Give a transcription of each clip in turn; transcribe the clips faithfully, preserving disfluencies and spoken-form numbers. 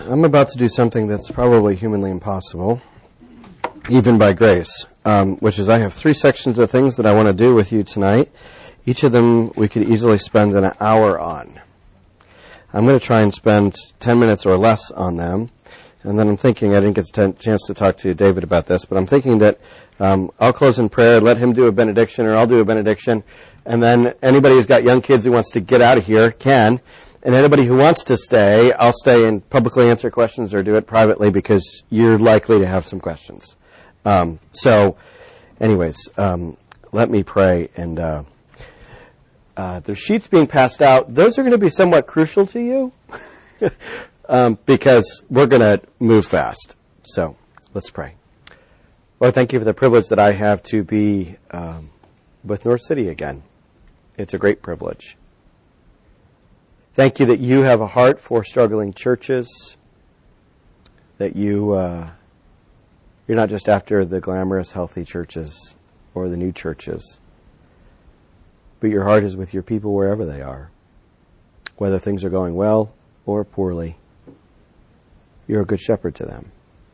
I'm about to do something that's probably humanly impossible, even by grace, um, which is I have three sections of things that I want to do with you tonight. Each of them we could easily spend an hour on. I'm going to try and spend ten minutes or less on them. And then I'm thinking, I didn't get a chance to talk to David about this, but I'm thinking that um, I'll close in prayer, let him do a benediction, or I'll do a benediction, and then anybody who's got young kids who wants to get out of here can. And anybody who wants to stay, I'll stay and publicly answer questions or do it privately because you're likely to have some questions. Um, so, anyways, um, let me pray. And uh, uh, there's sheets being passed out. Those are going to be somewhat crucial to you um, because we're going to move fast. So, let's pray. Lord, thank you for the privilege that I have to be um, with North City again. It's a great privilege. Thank you that you have a heart for struggling churches, that you, uh, you're not just after the glamorous, healthy churches or the new churches, but your heart is with your people wherever they are, whether things are going well or poorly. You're a good shepherd to them.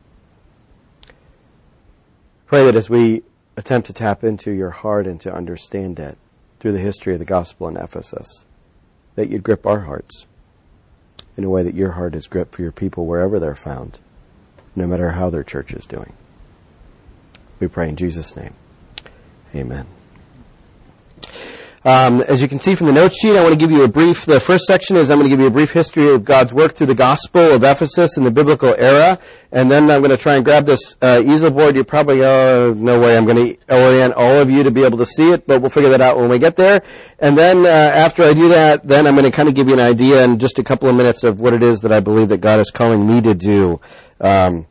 Pray that as we attempt to tap into your heart and to understand it through the history of the gospel in Ephesus, that you'd grip our hearts in a way that your heart is gripped for your people wherever they're found, no matter how their church is doing. We pray in Jesus' name. Amen. Um, as you can see from the note sheet, I want to give you a brief, the first section is I'm going to give you a brief history of God's work through the gospel of Ephesus in the biblical era, and then I'm going to try and grab this uh, easel board. You probably, uh, no way I'm going to orient all of you to be able to see it, but we'll figure that out when we get there. And then uh, after I do that, then I'm going to kind of give you an idea in just a couple of minutes of what it is that I believe that God is calling me to do um,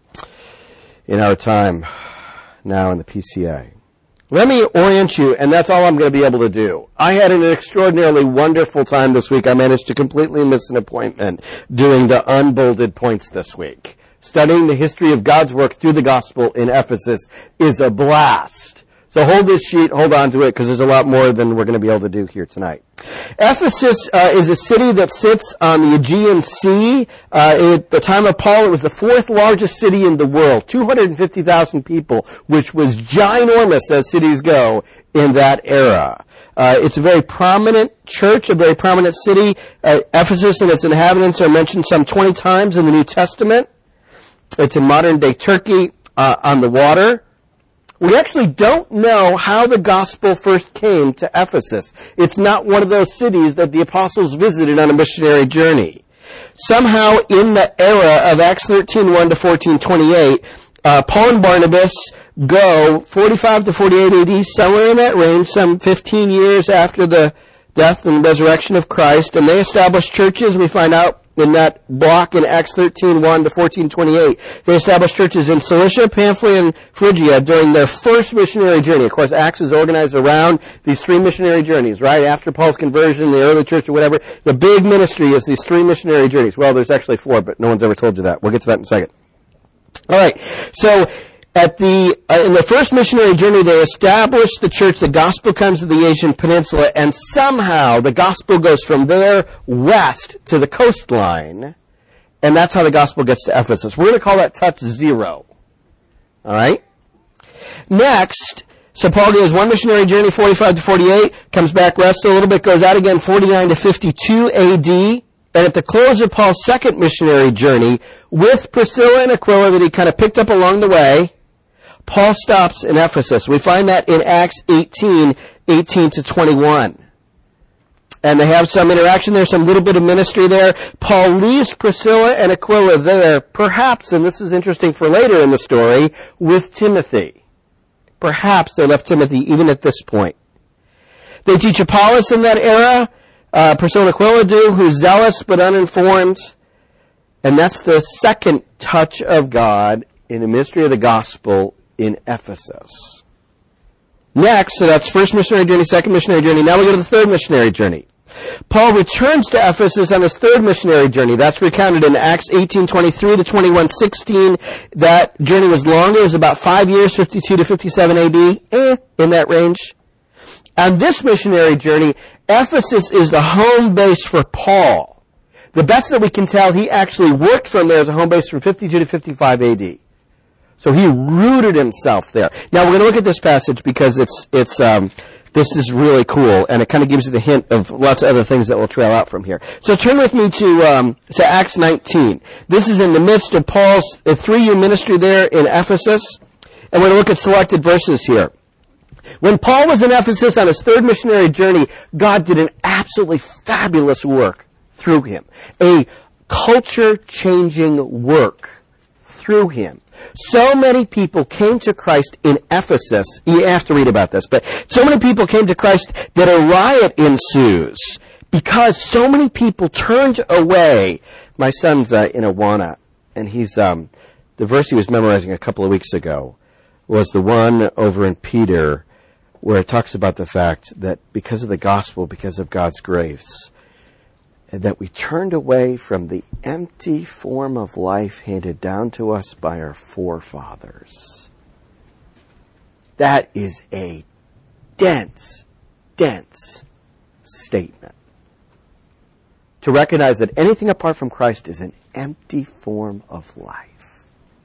in our time now in the P C A. Let me orient you, and that's all I'm going to be able to do. I had an extraordinarily wonderful time this week. I managed to completely miss an appointment doing the unbolded points this week. Studying the history of God's work through the gospel in Ephesus is a blast. So hold this sheet, hold on to it, because there's a lot more than we're going to be able to do here tonight. Ephesus uh, is a city that sits on the Aegean Sea. Uh, at the time of Paul, it was the fourth largest city in the world, two hundred fifty thousand people, which was ginormous as cities go in that era. Uh, it's a very prominent church, a very prominent city. Uh, Ephesus and its inhabitants are mentioned some twenty times in the New Testament. It's in modern-day Turkey uh, on the water. We actually don't know how the gospel first came to Ephesus. It's not one of those cities that the apostles visited on a missionary journey. Somehow in the era of Acts thirteen, one to fourteen, twenty-eight, uh, Paul and Barnabas go forty-five to forty-eight A D, somewhere in that range, some fifteen years after the death and resurrection of Christ, and they establish churches. We find out in that block in Acts thirteen, one to fourteen, twenty-eight. They established churches in Cilicia, Pamphylia, and Phrygia during their first missionary journey. Of course, Acts is organized around these three missionary journeys, right? After Paul's conversion, the early church or whatever, the big ministry is these three missionary journeys. Well, there's actually four, but no one's ever told you that. We'll get to that in a second. All right. So, At the uh, in the first missionary journey, they established the church. The gospel comes to the Asian Peninsula, and somehow the gospel goes from there west to the coastline, and that's how the gospel gets to Ephesus. We're going to call that touch zero. All right? Next, so Paul goes one missionary journey, forty-five to forty-eight, comes back, rests a little bit, goes out again, forty-nine to fifty-two A D, and at the close of Paul's second missionary journey, with Priscilla and Aquila that he kind of picked up along the way, Paul stops in Ephesus. We find that in Acts eighteen, eighteen to twenty-one. And they have some interaction there, some little bit of ministry there. Paul leaves Priscilla and Aquila there, perhaps, and this is interesting for later in the story, with Timothy. Perhaps they left Timothy even at this point. They teach Apollos in that era. Uh, Priscilla and Aquila do, who's zealous but uninformed. And that's the second touch of God in the ministry of the gospel in Ephesus. Next, so that's first missionary journey, second missionary journey. Now we go to the third missionary journey. Paul returns to Ephesus on his third missionary journey. That's recounted in Acts eighteen twenty-three to twenty-one sixteen. That journey was longer. It was about five years, fifty-two to fifty-seven A D, eh, in that range. On this missionary journey, Ephesus is the home base for Paul. The best that we can tell, he actually worked from there as a home base from fifty-two to fifty-five A D. So he rooted himself there. Now we're going to look at this passage because it's it's um, this is really cool, and it kind of gives you the hint of lots of other things that will trail out from here. So turn with me to um, to Acts nineteen. This is in the midst of Paul's uh, three-year ministry there in Ephesus, and we're going to look at selected verses here. When Paul was in Ephesus on his third missionary journey, God did an absolutely fabulous work through him, a culture-changing work through him. So many people came to Christ in Ephesus. You have to read about this, but so many people came to Christ that a riot ensues because so many people turned away. My son's uh, in Awana, and he's um, the verse he was memorizing a couple of weeks ago was the one over in Peter where it talks about the fact that because of the gospel, because of God's grace, that we turned away from the empty form of life handed down to us by our forefathers. That is a dense, dense statement. To recognize that anything apart from Christ is an empty form of life.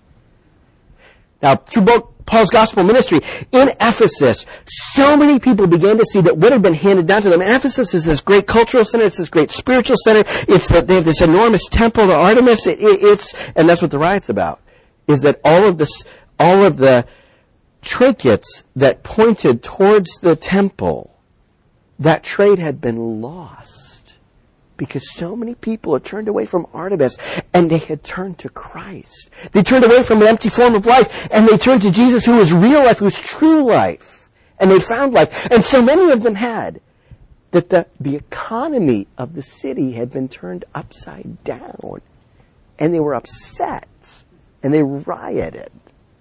Now, through both Paul's gospel ministry in Ephesus, so many people began to see that what had been handed down to them. And Ephesus is this great cultural center. It's this great spiritual center. It's that they have this enormous temple to Artemis. It, it, it's and that's what the riot's about. Is that all of this, all of the trinkets that pointed towards the temple, that trade had been lost. Because so many people had turned away from Artemis and they had turned to Christ. They turned away from an empty form of life and they turned to Jesus, who was real life, who was true life. And they found life. And so many of them had that the, the economy of the city had been turned upside down. And they were upset. And they rioted.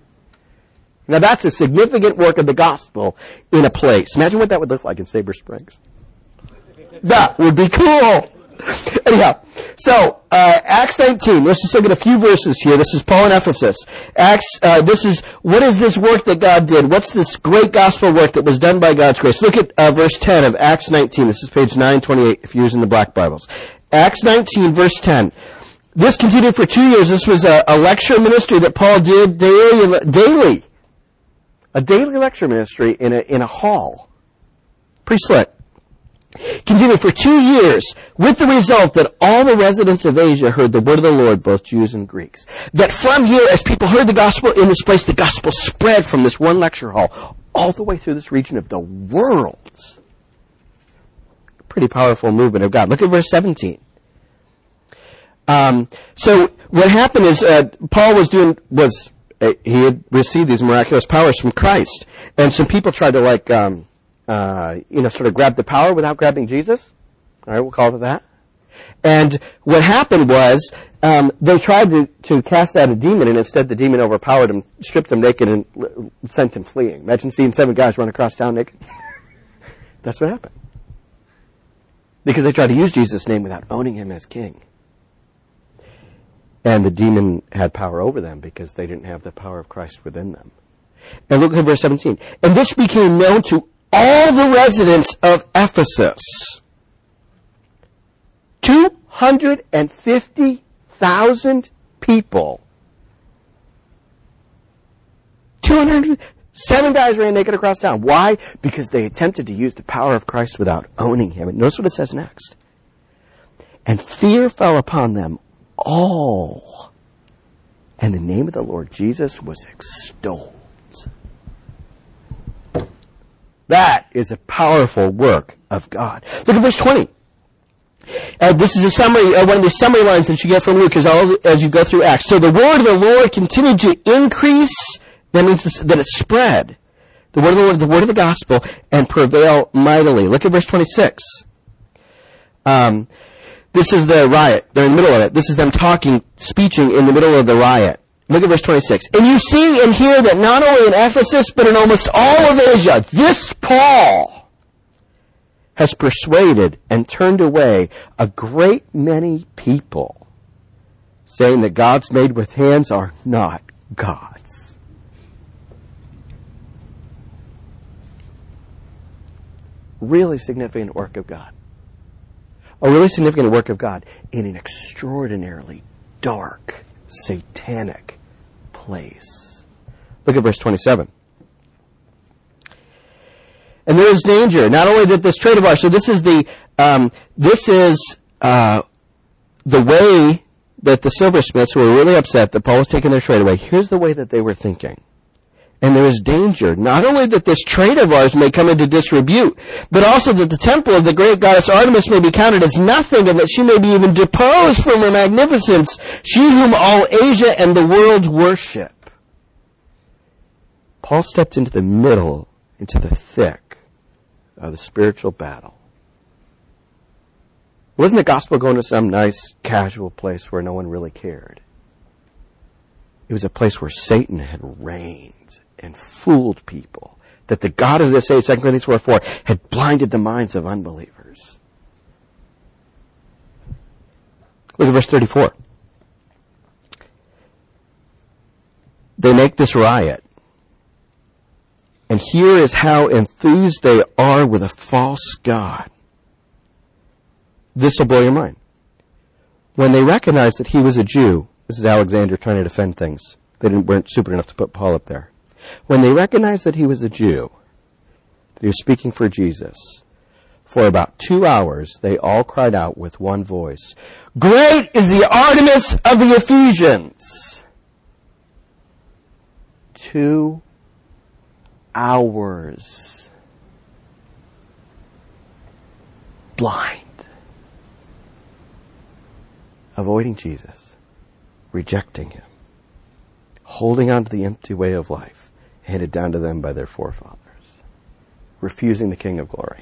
Now that's a significant work of the gospel in a place. Imagine what that would look like in Sabre Springs. That would be cool. Anyhow, so uh, Acts nineteen. Let's just look at a few verses here. This is Paul in Ephesus. Acts. Uh, this is what is this work that God did? What's this great gospel work that was done by God's grace? Look at uh, verse ten of Acts nineteen. This is page nine twenty-eight if you're using the black Bibles. Acts nineteen, verse ten. This continued for two years. This was a, a lecture ministry that Paul did daily. Daily, a daily lecture ministry in a in a hall. Pretty slick. Continued for two years, with the result that all the residents of Asia heard the word of the Lord, both Jews and Greeks. That from here, as people heard the gospel in this place, the gospel spread from this one lecture hall all the way through this region of the world. Pretty powerful movement of God. Look at verse seventeen. Um, so what happened is uh, Paul was doing was uh, he had received these miraculous powers from Christ, and some people tried to like. Um, Uh, you know, sort of grab the power without grabbing Jesus. All right, we'll call it that. And what happened was um, they tried to, to cast out a demon, and instead the demon overpowered him, stripped him naked, and l- sent him fleeing. Imagine seeing seven guys run across town naked. That's what happened. Because they tried to use Jesus' name without owning him as king. And the demon had power over them because they didn't have the power of Christ within them. And look at verse seventeen. And this became known to all the residents of Ephesus. two hundred fifty thousand people. two hundred Seven guys ran naked across town. Why? Because they attempted to use the power of Christ without owning him. And notice what it says next. And fear fell upon them all. And the name of the Lord Jesus was extolled. That is a powerful work of God. Look at verse twenty. Uh, this is a summary, uh, one of the summary lines that you get from Luke as, all, as you go through Acts. So the word of the Lord continued to increase. That means that it spread. The word of the Lord, the word of the gospel, and prevail mightily. Look at verse twenty-six. Um, this is the riot. They're in the middle of it. This is them talking, speeching in the middle of the riot. Look at verse twenty-six. And you see and hear that not only in Ephesus, but in almost all of Asia, this Paul has persuaded and turned away a great many people, saying that gods made with hands are not gods. Really significant work of God. a really significant work of God in an extraordinarily dark, satanic place. Look at verse twenty-seven. And there is danger, not only that this trade of ours, so this is the, um, this is uh, the way that the silversmiths who were really upset that Paul was taking their trade away. Here's the way that they were thinking. And there is danger, not only that this trade of ours may come into disrepute, but also that the temple of the great goddess Artemis may be counted as nothing, and that she may be even deposed from her magnificence, she whom all Asia and the world worship. Paul stepped into the middle, into the thick of the spiritual battle. It wasn't the gospel going to some nice, casual place where no one really cared. It was a place where Satan had reigned and fooled people. That the God of this age, Second Corinthians four four, had blinded the minds of unbelievers. Look at verse thirty-four. They make this riot. And here is how enthused they are with a false god. This will blow your mind. When they recognized that he was a Jew, this is Alexander trying to defend things. They didn't, weren't stupid enough to put Paul up there. When they recognized that he was a Jew, that he was speaking for Jesus, for about two hours they all cried out with one voice, "Great is the Artemis of the Ephesians!" Two hours. Blind. Avoiding Jesus. Rejecting him. Holding on to the empty way of life handed down to them by their forefathers. Refusing the King of Glory.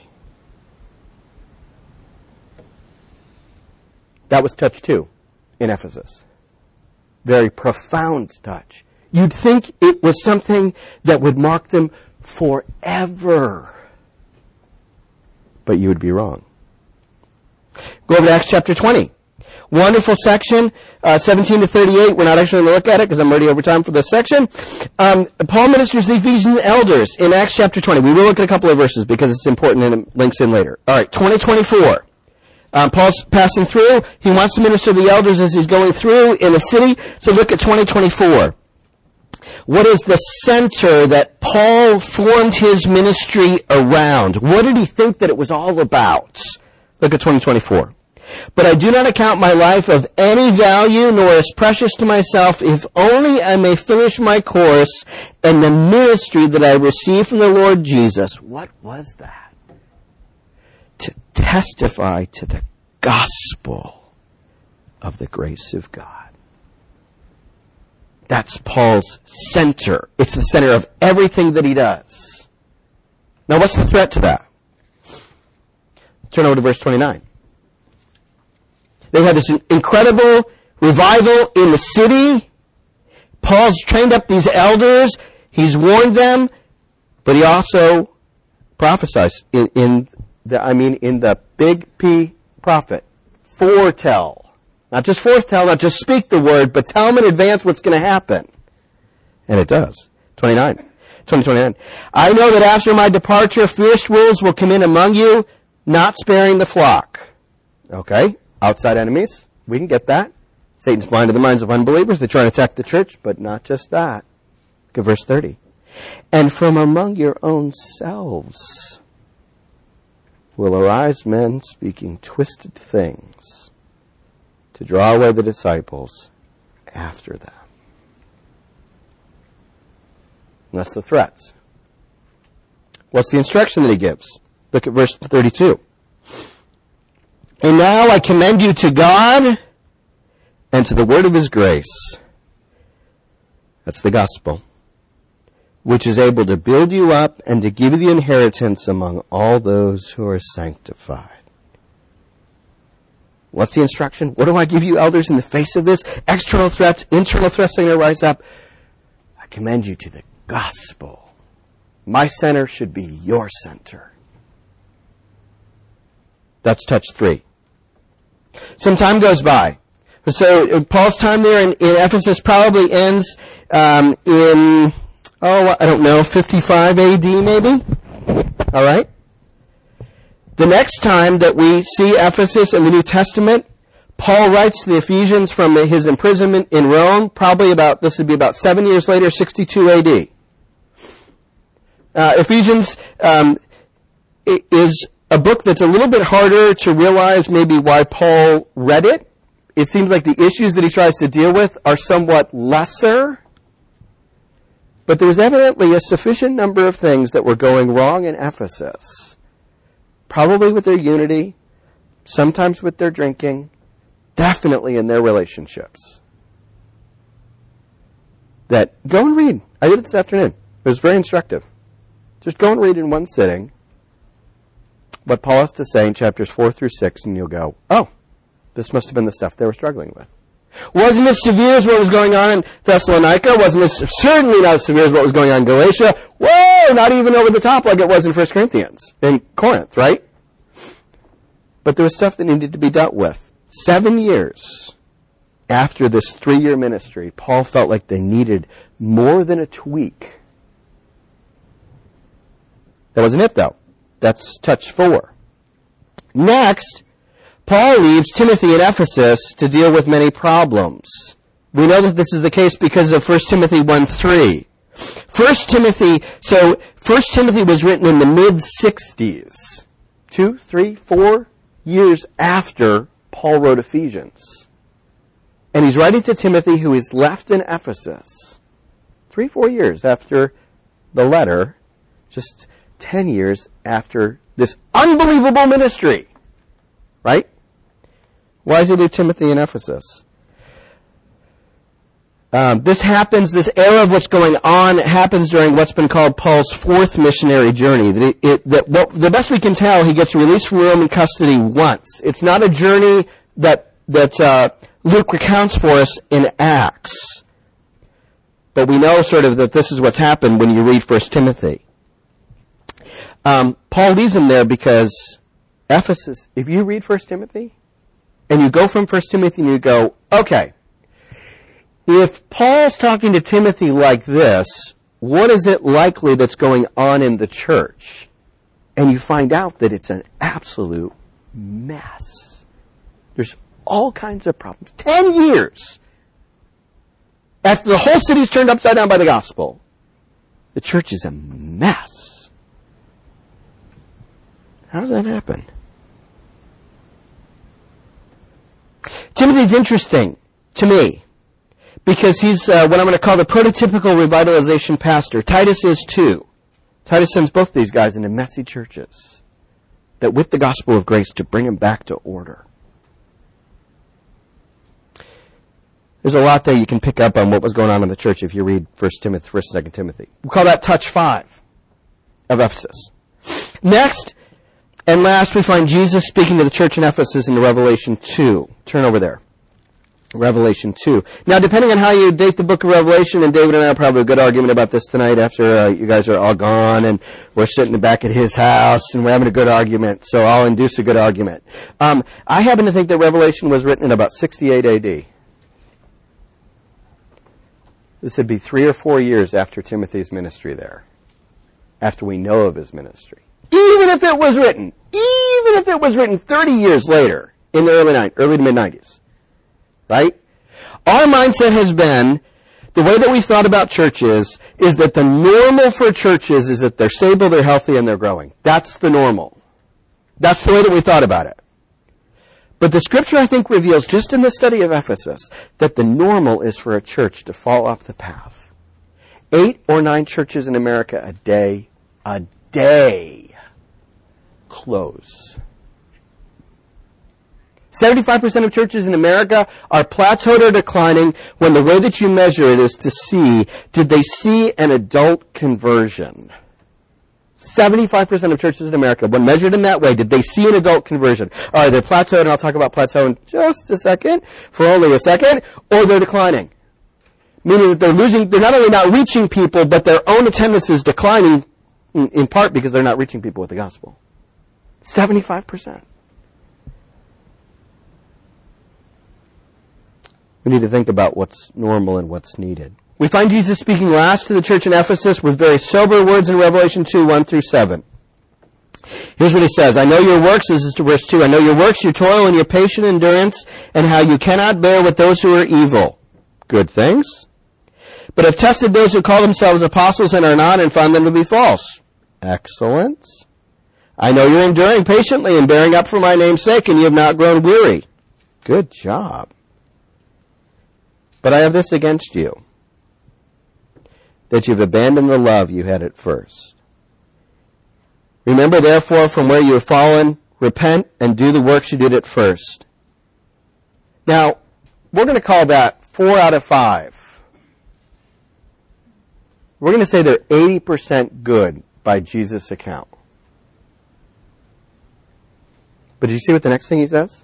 That was touch two in Ephesus. Very profound touch. You'd think it was something that would mark them forever. But you would be wrong. Go over to Acts chapter twenty. Wonderful section, uh, seventeen to thirty-eight. We're not actually going to look at it because I'm already over time for this section. Um, Paul ministers to the Ephesian elders in Acts chapter twenty. We will look at a couple of verses because it's important and it links in later. All right, twenty twenty-four. Um, Paul's passing through. He wants to minister to the elders as he's going through in the city. So look at twenty twenty-four. What is the center that Paul formed his ministry around? What did he think that it was all about? Look at twenty twenty-four. But I do not account my life of any value, nor as precious to myself, if only I may finish my course and the ministry that I received from the Lord Jesus. What was that? To testify to the gospel of the grace of God. That's Paul's center. It's the center of everything that he does. Now, what's the threat to that? Turn over to verse twenty-nine. They had this incredible revival in the city. Paul's trained up these elders. He's warned them. But he also prophesies in, in the, I mean, in the big P prophet. Foretell. Not just foretell, not just speak the word, but tell them in advance what's going to happen. And it does. twenty-nine. twenty twenty-nine. I know that after my departure, fierce wolves will come in among you, not sparing the flock. Okay? Outside enemies. We can get that. Satan's blinded the minds of unbelievers. They try to attack the church, but not just that. Look at verse thirty. And from among your own selves will arise men speaking twisted things to draw away the disciples after them. And that's the threats. What's the instruction that he gives? Look at verse thirty-two. And now I commend you to God and to the word of his grace. That's the gospel. Which is able to build you up and to give you the inheritance among all those who are sanctified. What's the instruction? What do I give you, elders, in the face of this? External threats, internal threats are going to rise up. I commend you to the gospel. My center should be your center. That's touch three. Some time goes by. So Paul's time there in, in Ephesus probably ends um, in, oh, I don't know, fifty-five A D maybe? All right? The next time that we see Ephesus in the New Testament, Paul writes to the Ephesians from his imprisonment in Rome, probably about, this would be about seven years later, sixty-two A D. Uh, Ephesians um, is a book that's a little bit harder to realize maybe why Paul read it. It seems like the issues that he tries to deal with are somewhat lesser. But there was evidently a sufficient number of things that were going wrong in Ephesus. Probably with their unity, sometimes with their drinking, definitely in their relationships. That, go and read. I did it this afternoon. It was very instructive. Just go and read in one sitting what Paul has to say in chapters four through six, and you'll go, oh, this must have been the stuff they were struggling with. Wasn't as severe as what was going on in Thessalonica. Wasn't as, certainly not as severe as what was going on in Galatia. Whoa, not even over the top like it was in First Corinthians, in Corinth, right? But there was stuff that needed to be dealt with. Seven years after this three-year ministry, Paul felt like they needed more than a tweak. That wasn't it, though. That's touch four. Next, Paul leaves Timothy in Ephesus to deal with many problems. We know that this is the case because of First Timothy one three. First Timothy, so First Timothy was written in the mid-sixties. Two, three, four years after Paul wrote Ephesians. And he's writing to Timothy, who is left in Ephesus. Three, four years after the letter, just ten years after this unbelievable ministry. Right? Why does he leave Timothy in Ephesus? Um, this happens, this era of what's going on happens during what's been called Paul's fourth missionary journey. That, it, it, that what, the best we can tell, he gets released from Roman custody once. It's not a journey that, that uh, Luke recounts for us in Acts. But we know sort of that this is what's happened when you read First Timothy. Um, Paul leaves him there because Ephesus, if you read First Timothy, and you go from First Timothy and you go, okay, if Paul's talking to Timothy like this, what is it likely that's going on in the church? And you find out that it's an absolute mess. There's all kinds of problems. Ten years after the whole city's turned upside down by the gospel, the church is a mess. How does that happen? Timothy's interesting to me because he's uh, what I'm going to call the prototypical revitalization pastor. Titus is too. Titus sends both these guys into messy churches that with the gospel of grace to bring them back to order. There's a lot there you can pick up on what was going on in the church if you read First Timothy, First and Second Timothy. We'll call that touch five of Ephesus. Next, and last, we find Jesus speaking to the church in Ephesus in Revelation two. Turn over there. Revelation two. Now, depending on how you date the book of Revelation, and David and I will probably have a good argument about this tonight after uh, you guys are all gone and we're sitting back at his house and we're having a good argument, so I'll induce a good argument. Um, I happen to think that Revelation was written in about sixty-eight A D. This would be three or four years after Timothy's ministry there, after we know of his ministry. Even if it was written, even if it was written thirty years later, in the early, ni- early to mid-nineties, right? Our mindset has been, the way that we've thought about churches, is that the normal for churches is that they're stable, they're healthy, and they're growing. That's the normal. That's the way that we thought about it. But the scripture, I think, reveals, just in the study of Ephesus, that the normal is for a church to fall off the path. Eight or nine churches in America a day, a day, close. seventy-five percent of churches in America are plateaued or declining when the way that you measure it is to see, did they see an adult conversion? seventy-five percent of churches in America, when measured in that way, did they see an adult conversion? All right, they're plateaued, and I'll talk about plateau in just a second, for only a second, or they're declining. Meaning that they're losing, they're not only not reaching people, but their own attendance is declining, in, in part because they're not reaching people with the gospel. seventy-five percent. We need to think about what's normal and what's needed. We find Jesus speaking last to the church in Ephesus with very sober words in Revelation two, one through seven. Here's what he says. I know your works, this is to verse two, I know your works, your toil, and your patient endurance, and how you cannot bear with those who are evil. Good things. But have tested those who call themselves apostles and are not, and found them to be false. Excellent. I know you're enduring patiently and bearing up for my name's sake, and you have not grown weary. Good job. But I have this against you, that you've abandoned the love you had at first. Remember, therefore, from where you have fallen, repent and do the works you did at first. Now, we're going to call that four out of five. We're going to say they're eighty percent good by Jesus' account. But did you see what the next thing he says?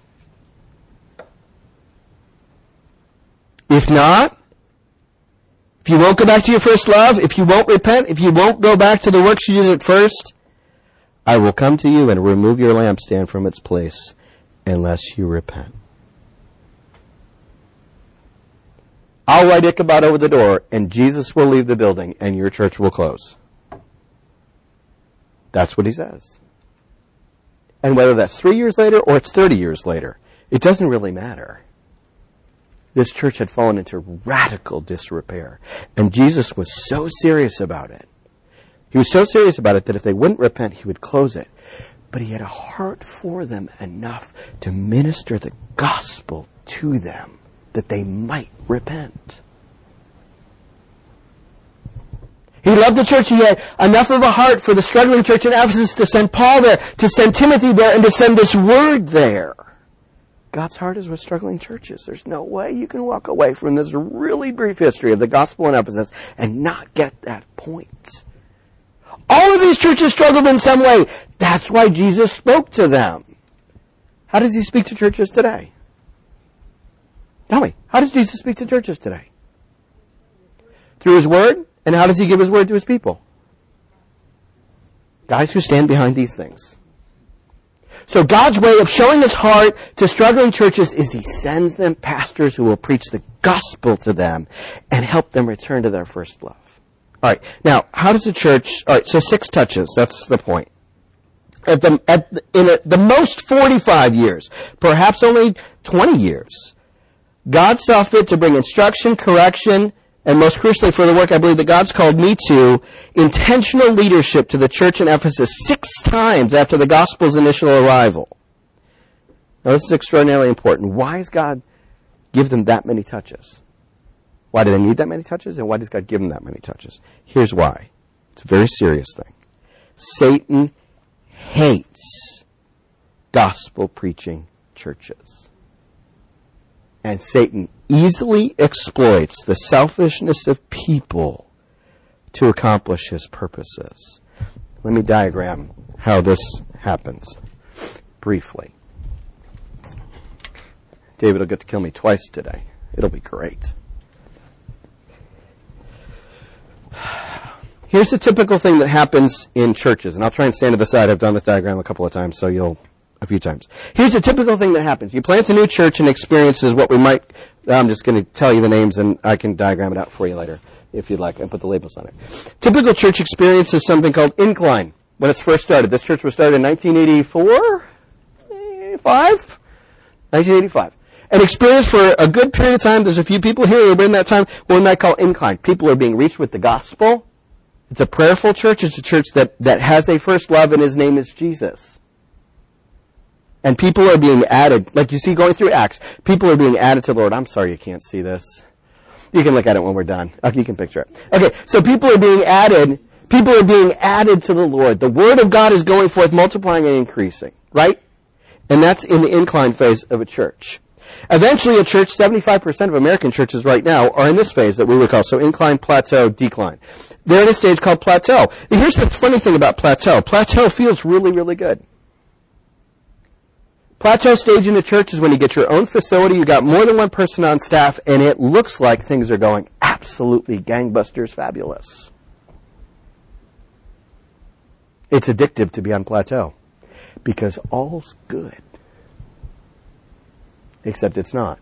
If not, if you won't go back to your first love, if you won't repent, if you won't go back to the works you did at first, I will come to you and remove your lampstand from its place unless you repent. I'll write Ichabod over the door, and Jesus will leave the building, and your church will close. That's what he says. And whether that's three years later or it's thirty years later, it doesn't really matter. This church had fallen into radical disrepair, and Jesus was so serious about it. He was so serious about it that if they wouldn't repent, he would close it. But he had a heart for them enough to minister the gospel to them that they might repent. He loved the church. He had enough of a heart for the struggling church in Ephesus to send Paul there, to send Timothy there, and to send this word there. God's heart is with struggling churches. There's no way you can walk away from this really brief history of the gospel in Ephesus and not get that point. All of these churches struggled in some way. That's why Jesus spoke to them. How does he speak to churches today? Tell me, how does Jesus speak to churches today? Through his word? And how does he give his word to his people? Guys who stand behind these things. So God's way of showing his heart to struggling churches is he sends them pastors who will preach the gospel to them and help them return to their first love. All right. Now, how does a church... All right, so six touches. That's the point. At the, at the, in a, the most forty-five years, perhaps only twenty years, God saw fit to bring instruction, correction, and most crucially for the work I believe that God's called me to, intentional leadership to the church in Ephesus six times after the gospel's initial arrival. Now, this is extraordinarily important. Why does God give them that many touches? Why do they need that many touches? And why does God give them that many touches? Here's why. It's a very serious thing. Satan hates gospel-preaching churches. And Satan easily exploits the selfishness of people to accomplish his purposes. Let me diagram how this happens briefly. David will get to kill me twice today. It'll be great. Here's a typical thing that happens in churches, and I'll try and stand to the side. I've done this diagram a couple of times, so you'll, a few times. Here's a typical thing that happens. You plant a new church and experiences what we might, I'm just going to tell you the names, and I can diagram it out for you later, if you'd like, and put the labels on it. Typical church experiences something called incline. When it's first started, this church was started in nineteen eighty-four? Five? nineteen eighty-five. An experience for a good period of time. There's a few people here who have been in that time, what we might call incline. People are being reached with the gospel. It's a prayerful church. It's a church that, that has a first love, and his name is Jesus. And people are being added, like you see going through Acts, people are being added to the Lord. I'm sorry you can't see this. You can look at it when we're done. Okay, you can picture it. Okay, so people are being added, people are being added to the Lord. The Word of God is going forth, multiplying and increasing, right? And that's in the incline phase of a church. Eventually, a church, seventy-five percent of American churches right now are in this phase that we would call, so incline, plateau, decline. They're in a stage called plateau. And here's the funny thing about plateau. Plateau feels really, really good. Plateau stage in the church is when you get your own facility, you got more than one person on staff, and it looks like things are going absolutely gangbusters fabulous. It's addictive to be on plateau because all's good. Except it's not.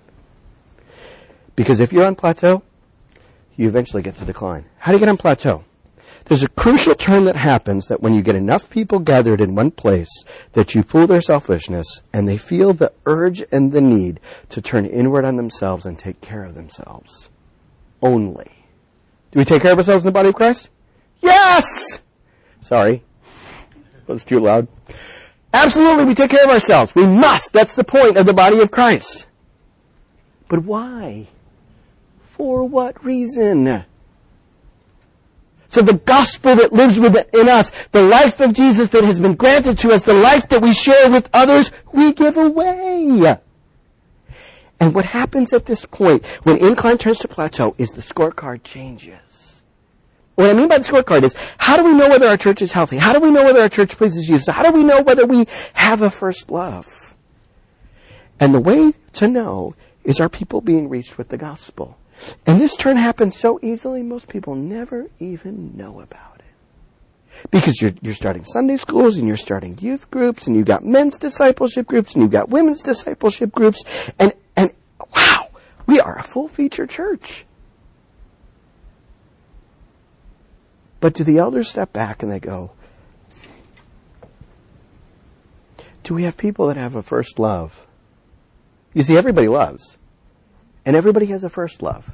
Because if you're on plateau, you eventually get to decline. How do you get on plateau? There's a crucial turn that happens that when you get enough people gathered in one place that you fool their selfishness and they feel the urge and the need to turn inward on themselves and take care of themselves. Only. Do we take care of ourselves in the body of Christ? Yes! Sorry. That was too loud. Absolutely, we take care of ourselves. We must. That's the point of the body of Christ. But why? For what reason? So the gospel that lives within us, the life of Jesus that has been granted to us, the life that we share with others, we give away. And what happens at this point, when incline turns to plateau, is the scorecard changes. What I mean by the scorecard is, how do we know whether our church is healthy? How do we know whether our church pleases Jesus? How do we know whether we have a first love? And the way to know is, are people being reached with the gospel? And this turn happens so easily, most people never even know about it. Because you're, you're starting Sunday schools, and you're starting youth groups, and you've got men's discipleship groups, and you've got women's discipleship groups, and, and wow, we are a full-featured church. But do the elders step back and they go, do we have people that have a first love? You see, everybody loves. And everybody has a first love.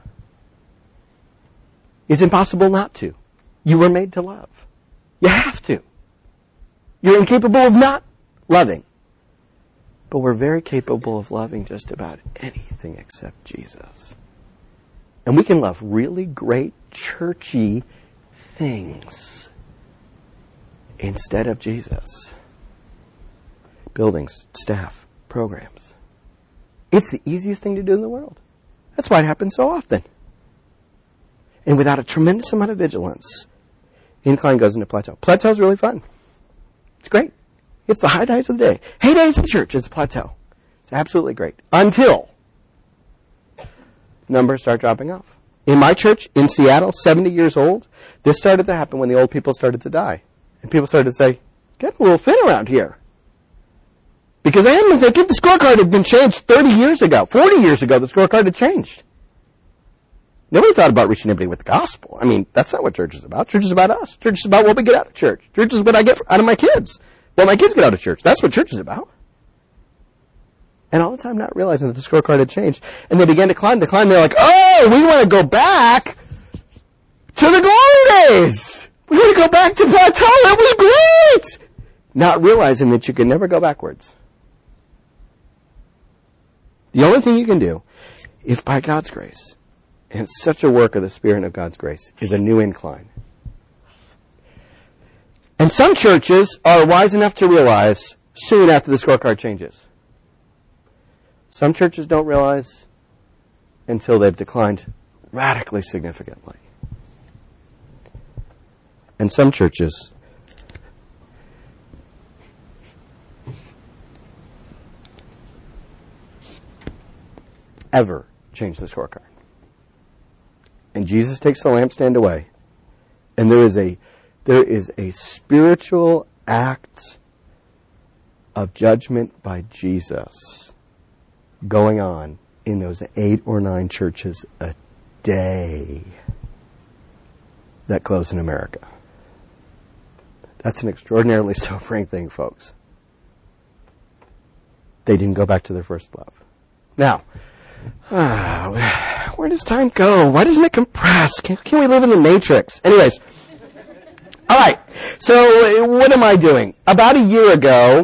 It's impossible not to. You were made to love. You have to. You're incapable of not loving. But we're very capable of loving just about anything except Jesus. And we can love really great, churchy things instead of Jesus. Buildings, staff, programs. It's the easiest thing to do in the world. That's why it happens so often. And without a tremendous amount of vigilance, incline goes into plateau. Plateau's really fun. It's great. It's the high days of the day. Hey days of church is a plateau. It's absolutely great. Until numbers start dropping off. In my church in Seattle, seventy years old, this started to happen when the old people started to die. And people started to say, getting a little thin around here. Because I am thinking the scorecard had been changed thirty years ago. forty years ago, the scorecard had changed. Nobody thought about reaching anybody with the gospel. I mean, that's not what church is about. Church is about us. Church is about what we get out of church. Church is what I get out of my kids. What my kids get out of church. That's what church is about. And all the time not realizing that the scorecard had changed. And they began to climb, to climb. They're like, oh, we want to go back to the glory days. We want to go back to plateau. That was great. Not realizing that you can never go backwards. The only thing you can do, if by God's grace, and it's such a work of the Spirit of God's grace, is a new incline. And some churches are wise enough to realize soon after the scorecard changes. Some churches don't realize until they've declined radically significantly. And some churches ever change the scorecard. And Jesus takes the lampstand away, and there is a there is a spiritual act of judgment by Jesus going on in those eight or nine churches a day that close in America. That's an extraordinarily sobering thing, folks. They didn't go back to their first love. Now, ah, where does time go? Why doesn't it compress? Can, can we live in the Matrix? Anyways, all right. So, what am I doing? About a year ago,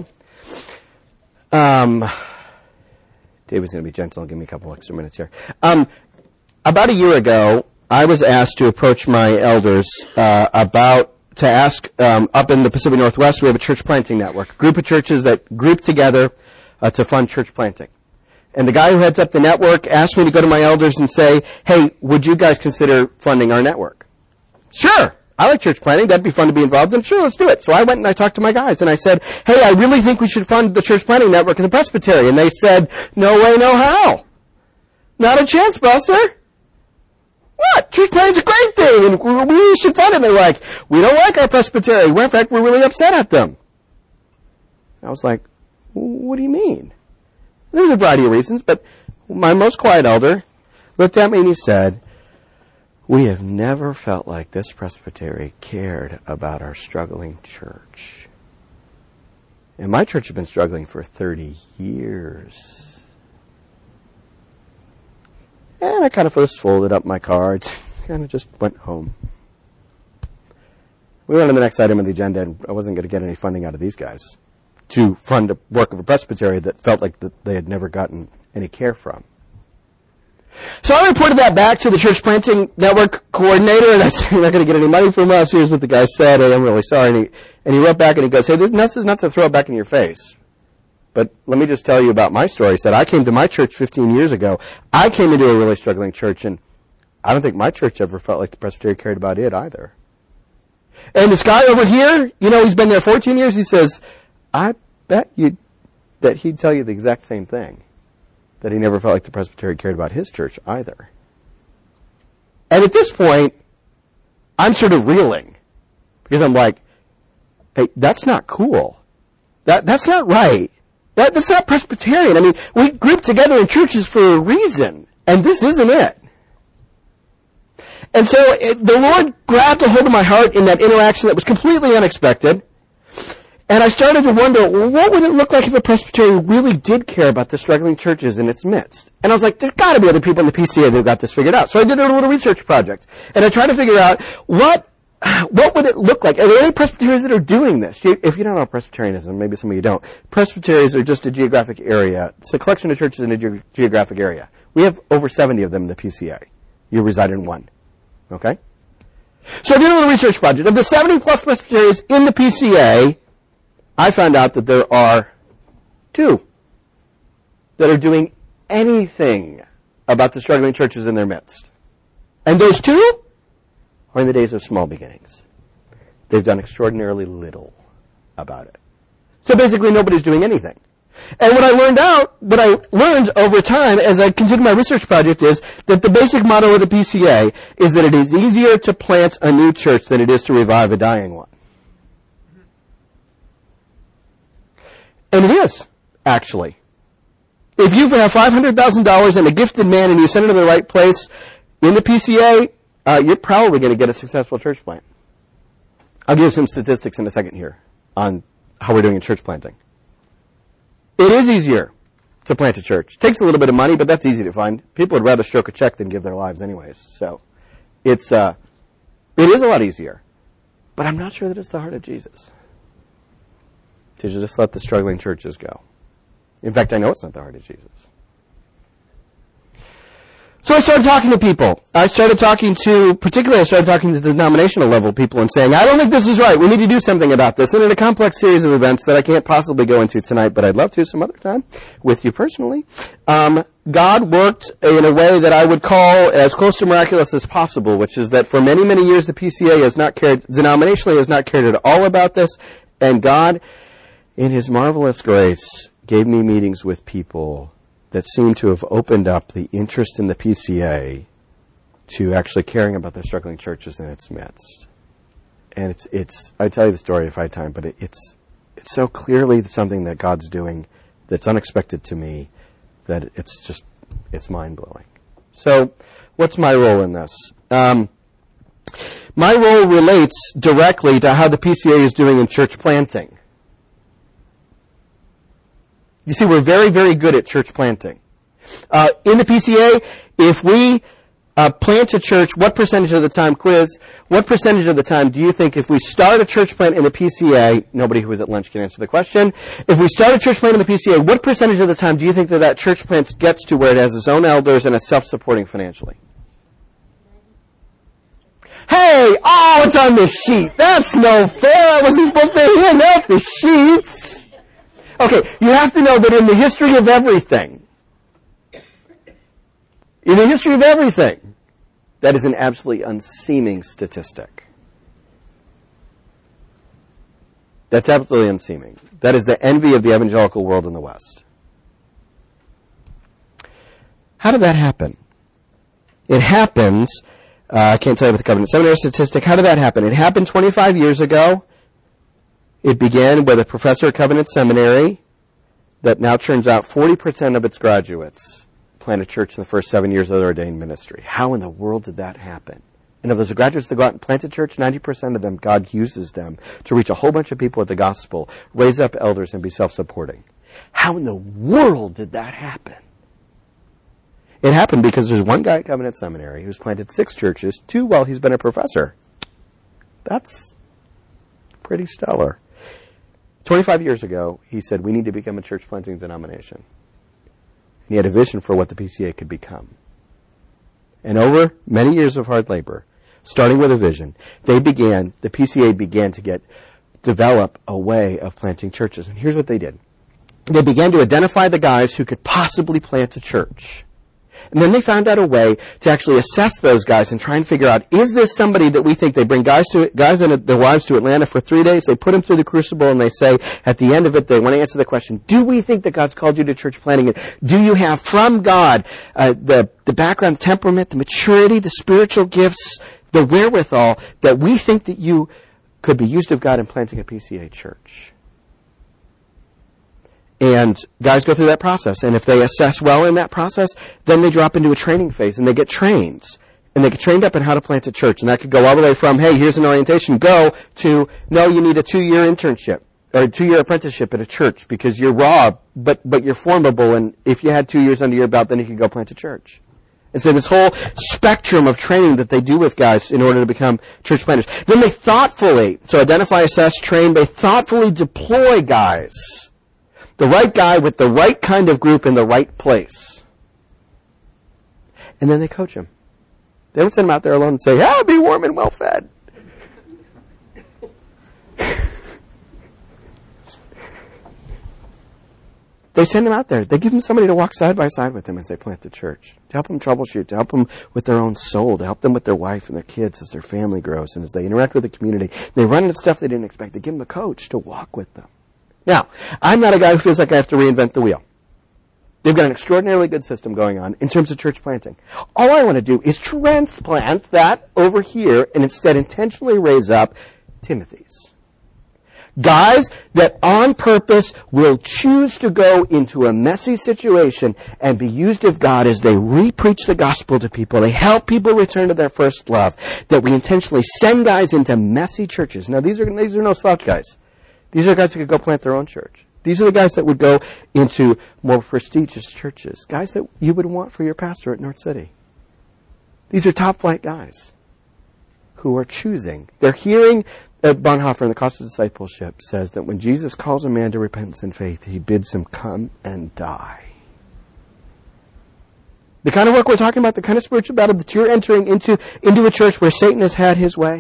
um, David's going to be gentle and give me a couple extra minutes here. Um, about a year ago, I was asked to approach my elders uh, about to ask um, up in the Pacific Northwest. We have a church planting network, a group of churches that group together uh, to fund church planting. And the guy who heads up the network asked me to go to my elders and say, hey, would you guys consider funding our network? Sure. I like church planting. That'd be fun to be involved in. Sure, let's do it. So I went and I talked to my guys and I said, hey, I really think we should fund the church planting network in the presbytery. And they said, no way, no how. Not a chance, Buster. What? Church planting's a great thing and we really should fund it. And they're like, we don't like our presbytery. We're, in fact, we're really upset at them. I was like, what do you mean? There's a variety of reasons, but my most quiet elder looked at me and he said, We have never felt like this presbytery cared about our struggling church. And my church has been struggling for thirty years. And I kind of first folded up my cards and I just went home. We went on to the next item on the agenda, and I wasn't going to get any funding out of these guys to fund the work of a presbytery that felt like that they had never gotten any care from. So I reported that back to the Church Planting Network coordinator, and I said, you're not going to get any money from us. Here's what the guy said. Hey, I'm really sorry. And he, and he wrote back and he goes, hey, this, this is not to throw it back in your face. But let me just tell you about my story. He said, I came to my church fifteen years ago. I came into a really struggling church, and I don't think my church ever felt like the presbytery cared about it either. And this guy over here, you know, he's been there fourteen years. He says, I bet you that he'd tell you the exact same thing, that he never felt like the presbytery cared about his church either. And at this point, I'm sort of reeling because I'm like, hey, that's not cool. That That's not right. That, that's not Presbyterian. I mean, we group together in churches for a reason, and this isn't it. And so it, the Lord grabbed a hold of my heart in that interaction that was completely unexpected. And I started to wonder, well, what would it look like if a presbytery really did care about the struggling churches in its midst? And I was like, there's got to be other people in the P C A that have got this figured out. So I did a little research project. And I tried to figure out, what what would it look like? Are there any presbyteries that are doing this? If you don't know Presbyterianism, maybe some of you don't. Presbyteries are just a geographic area. It's a collection of churches in a ge- geographic area. We have over seventy of them in the P C A. You reside in one. Okay? So I did a little research project. Of the seventy plus presbyteries in the P C A, I found out that there are two that are doing anything about the struggling churches in their midst. And those two are in the days of small beginnings. They've done extraordinarily little about it. So basically nobody's doing anything. And what I learned out, what I learned over time as I continued my research project is that the basic motto of the P C A is that it is easier to plant a new church than it is to revive a dying one. And it is, actually. If you have five hundred thousand dollars and a gifted man and you send it to the right place in the P C A, uh, you're probably going to get a successful church plant. I'll give you some statistics in a second here on how we're doing in church planting. It is easier to plant a church. It takes a little bit of money, but that's easy to find. People would rather stroke a check than give their lives anyways. So it's uh, it is a lot easier. But I'm not sure that it's the heart of Jesus to just let the struggling churches go. In fact, I know it's not the heart of Jesus. So I started talking to people. I started talking to, particularly I started talking to the denominational level people and saying, I don't think this is right. We need to do something about this. And in a complex series of events that I can't possibly go into tonight, but I'd love to some other time with you personally, um, God worked in a way that I would call as close to miraculous as possible, which is that for many, many years the P C A has not cared, denominationally has not cared at all about this. And God, in His marvelous grace, gave me meetings with people that seem to have opened up the interest in the P C A to actually caring about the struggling churches in its midst. And it's, it's, I tell you the story if I had time, but it, it's, it's so clearly something that God's doing that's unexpected to me that it's just, it's mind-blowing. So, what's my role in this? Um, my role relates directly to how the P C A is doing in church planting. You see, we're very, very good at church planting. Uh, in the P C A, if we uh, plant a church, what percentage of the time, quiz, what percentage of the time do you think if we start a church plant in the P C A, nobody who was at lunch can answer the question, if we start a church plant in the P C A, what percentage of the time do you think that that church plant gets to where it has its own elders and it's self-supporting financially? Hey, oh, it's on the sheet. That's no fair. I wasn't supposed to hand out the sheets. Okay, you have to know that in the history of everything, in the history of everything, that is an absolutely unseeming statistic. That's absolutely unseeming. That is the envy of the evangelical world in the West. How did that happen? It happens, uh, I can't tell you about the Covenant Seminary statistic. How did that happen? It happened twenty-five years ago. It began with a professor at Covenant Seminary that now turns out forty percent of its graduates plant a church in the first seven years of their ordained ministry. How in the world did that happen? And of those graduates that go out and plant a church, ninety percent of them, God uses them to reach a whole bunch of people with the gospel, raise up elders, and be self-supporting. How in the world did that happen? It happened because there's one guy at Covenant Seminary who's planted six churches, two while he's been a professor. That's pretty stellar. twenty-five years ago, he said, we need to become a church planting denomination. And he had a vision for what the P C A could become. And over many years of hard labor, starting with a vision, they began, the P C A began to get, develop a way of planting churches. And here's what they did. They began to identify the guys who could possibly plant a church. And then they found out a way to actually assess those guys and try and figure out, is this somebody that we think they bring guys to guys and their wives to Atlanta for three days, they put them through the crucible, and they say, at the end of it, they want to answer the question, do we think that God's called you to church planting? Do you have from God uh, the, the background, temperament, the maturity, the spiritual gifts, the wherewithal that we think that you could be used of God in planting a P C A church? And guys go through that process. And if they assess well in that process, then they drop into a training phase and they get trained. And they get trained up in how to plant a church. And that could go all the way from, hey, here's an orientation, go, to, no, you need a two-year internship or a two-year apprenticeship at a church because you're raw, but, but you're formable. And if you had two years under your belt, then you could go plant a church. And so this whole spectrum of training that they do with guys in order to become church planters. Then they thoughtfully, so identify, assess, train, they thoughtfully deploy guys. The right guy with the right kind of group in the right place. And then they coach him. They don't send him out there alone and say, yeah, be warm and well fed. They send him out there. They give him somebody to walk side by side with them as they plant the church. To help them troubleshoot, to help them with their own soul, to help them with their wife and their kids as their family grows and as they interact with the community. They run into stuff they didn't expect. They give them a coach to walk with them. Now, I'm not a guy who feels like I have to reinvent the wheel. They've got an extraordinarily good system going on in terms of church planting. All I want to do is transplant that over here and instead intentionally raise up Timothy's. Guys that on purpose will choose to go into a messy situation and be used of God as they re-preach the gospel to people. They help people return to their first love. That we intentionally send guys into messy churches. Now, these are, these are no slouch guys. These are guys that could go plant their own church. These are the guys that would go into more prestigious churches. Guys that you would want for your pastor at North City. These are top flight guys who are choosing. They're hearing, uh, Bonhoeffer in The Cost of Discipleship says that when Jesus calls a man to repentance and faith, he bids him come and die. The kind of work we're talking about, the kind of spiritual battle that you're entering into, into a church where Satan has had his way,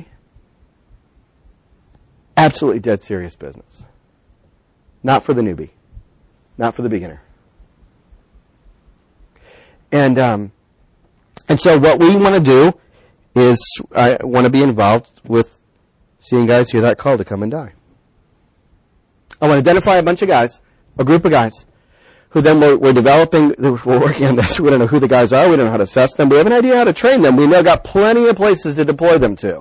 absolutely dead serious business. Not for the newbie. Not for the beginner. And um, and so what we want to do is I want to be involved with seeing guys hear that call to come and die. I want to identify a bunch of guys, a group of guys, who then we're, we're developing, we're working on this. We don't know who the guys are. We don't know how to assess them. We have an idea how to train them. We've now got plenty of places to deploy them to.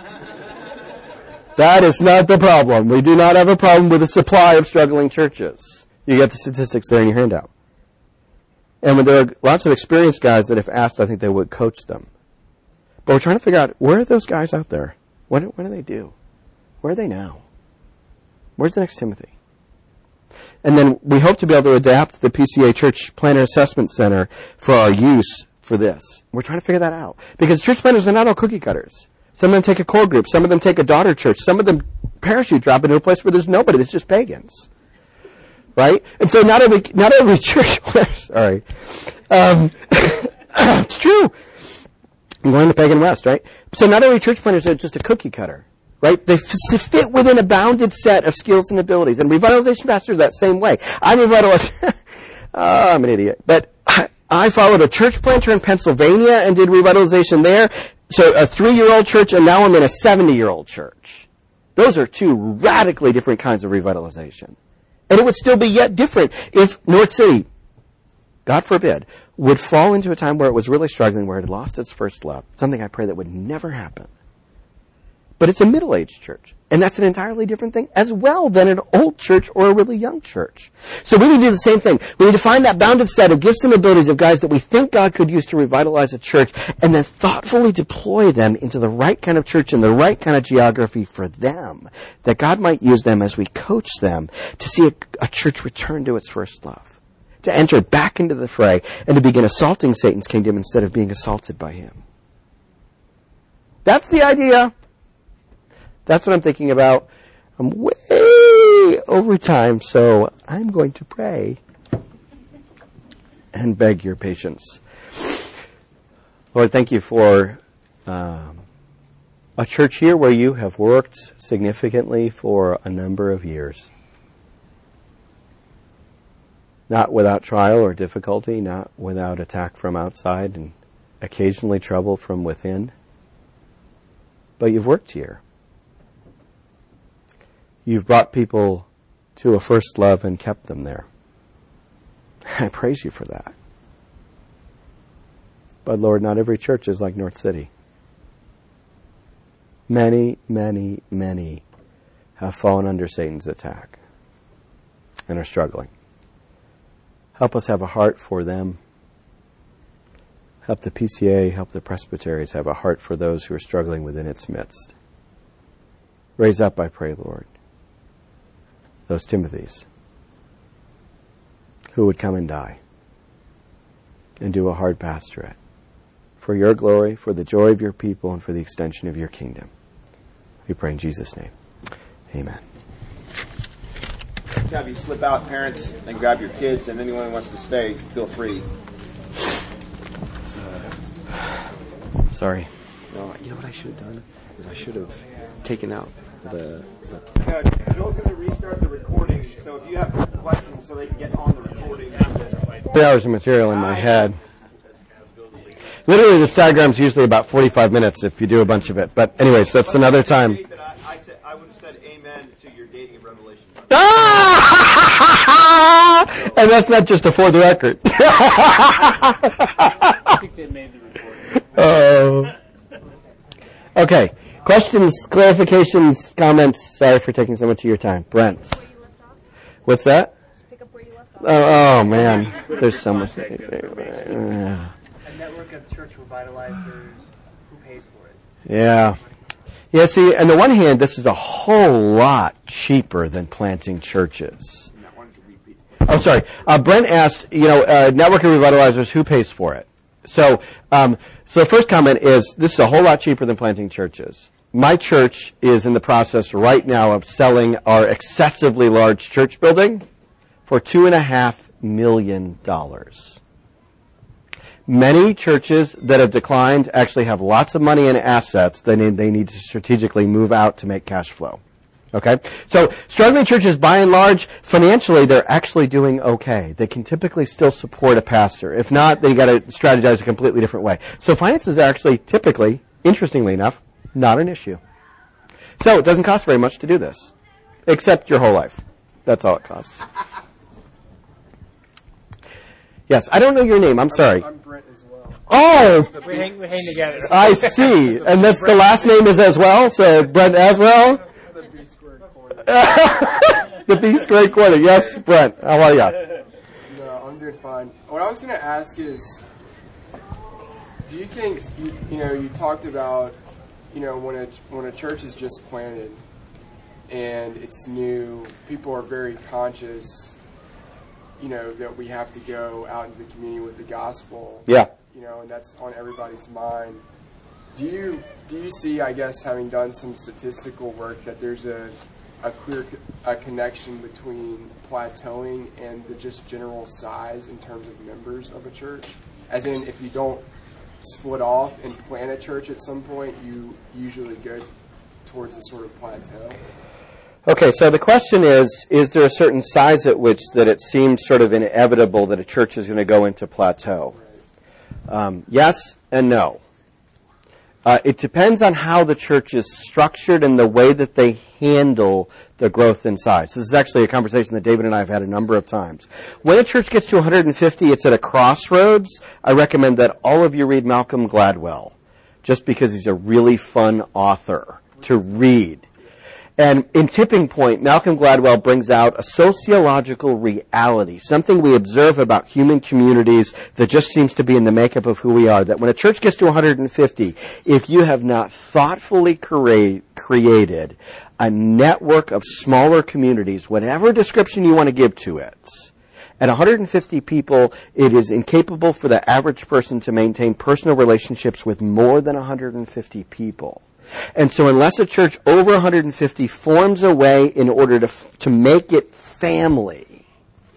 That is not the problem. We do not have a problem with the supply of struggling churches. You get the statistics there in your handout. And when there are lots of experienced guys that if asked, I think they would coach them. But we're trying to figure out, where are those guys out there? What, what do they do? Where are they now? Where's the next Timothy? And then we hope to be able to adapt the P C A Church Planner Assessment Center for our use for this. We're trying to figure that out. Because church planners are not all cookie cutters. Some of them take a core group. Some of them take a daughter church. Some of them parachute drop into a place where there's nobody. It's just pagans. Right? And so not every, not every church, sorry. Um, it's true. I'm going to Pagan West, right? So not every church planner is just a cookie cutter. Right? They f- fit within a bounded set of skills and abilities. And revitalization pastors that same way. I revitalize, oh, I'm an idiot. But I, I followed a church planter in Pennsylvania and did revitalization there. So a three-year-old church, and now I'm in a seventy-year-old church. Those are two radically different kinds of revitalization. And it would still be yet different if North City, God forbid, would fall into a time where it was really struggling, where it had lost its first love. Something I pray that would never happen. But it's a middle-aged church. And that's an entirely different thing as well than an old church or a really young church. So we need to do the same thing. We need to find that bounded set of gifts and abilities of guys that we think God could use to revitalize a church, and then thoughtfully deploy them into the right kind of church and the right kind of geography for them, that God might use them as we coach them to see a, a church return to its first love, to enter back into the fray, and to begin assaulting Satan's kingdom instead of being assaulted by him. That's the idea. That's what I'm thinking about. I'm way over time, so I'm going to pray and beg your patience. Lord, thank you for um, a church here where you have worked significantly for a number of years. Not without trial or difficulty, not without attack from outside and occasionally trouble from within. But you've worked here. You've brought people to a first love and kept them there. I praise you for that. But Lord, not every church is like North City. Many, many, many have fallen under Satan's attack and are struggling. Help us have a heart for them. Help the P C A, help the presbyteries have a heart for those who are struggling within its midst. Raise up, I pray, Lord, those Timothys who would come and die and do a hard pastorate for your glory, for the joy of your people, and for the extension of your kingdom. We pray in Jesus' name. Amen. Have you slip out, parents, and grab your kids, and anyone who wants to stay, feel free. Sorry. No, you know what I should have done? Is I should have taken out the... the Uh, Joel's going to restart the recording, so if you have questions so they can get on the recording. Three hours of material in my head. Literally, this diagram's usually about forty-five minutes if you do a bunch of it. But anyways, that's another time. I, I, said, I would have said amen to your dating of Revelation. Ah! And that's not just a for the record. I think they made the recording. Oh. Okay. Questions, clarifications, comments? Sorry for taking so much of your time. Brent. What's that? Pick up where you left off. Oh, oh man. There's so much. A network of church revitalizers, who pays for it? Yeah. Yeah, see, on the one hand, this is a whole lot cheaper than planting churches. Oh, sorry. Uh, Brent asked, you know, uh, network of revitalizers, who pays for it? So, um, so the first comment is, this is a whole lot cheaper than planting churches. My church is in the process right now of selling our excessively large church building for two and a half million dollars. Many churches that have declined actually have lots of money and assets that they, they need to strategically move out to make cash flow. Okay? So struggling churches, by and large, financially, they're actually doing okay. They can typically still support a pastor. If not, they got to strategize a completely different way. So finances are actually typically, interestingly enough, not an issue. So it doesn't cost very much to do this, except your whole life. That's all it costs. Yes, I don't know your name. I'm sorry. I'm Brent as well. Oh! We hang, we hang together. I see. And that's the last name is as well, so Brent as well? The B squared quarter. The B squared quarter. Yes, Brent. How are you? No, I'm doing fine. What I was going to ask is, do you think, you, you know, you talked about, you know, when a, when a church is just planted and it's new, people are very conscious, you know, that we have to go out into the community with the gospel. Yeah. You know, and that's on everybody's mind. Do you do you see, I guess, having done some statistical work, that there's a a clear a connection between plateauing and the just general size in terms of members of a church? As in, if you don't split off and plant a church at some point, you usually go towards a sort of plateau. Okay, so the question is, is there a certain size at which that it seems sort of inevitable that a church is going to go into plateau? Um, yes and no. Uh, it depends on how the church is structured and the way that they handle the growth in size. This is actually a conversation that David and I have had a number of times. When a church gets to one hundred fifty, it's at a crossroads. I recommend that all of you read Malcolm Gladwell, just because he's a really fun author to read. And in Tipping Point, Malcolm Gladwell brings out a sociological reality, something we observe about human communities that just seems to be in the makeup of who we are, that when a church gets to one hundred fifty, if you have not thoughtfully crea- created a network of smaller communities, whatever description you want to give to it, at one hundred fifty people, it is incapable for the average person to maintain personal relationships with more than one hundred fifty people. And so unless a church over one hundred fifty forms a way in order to to make it family,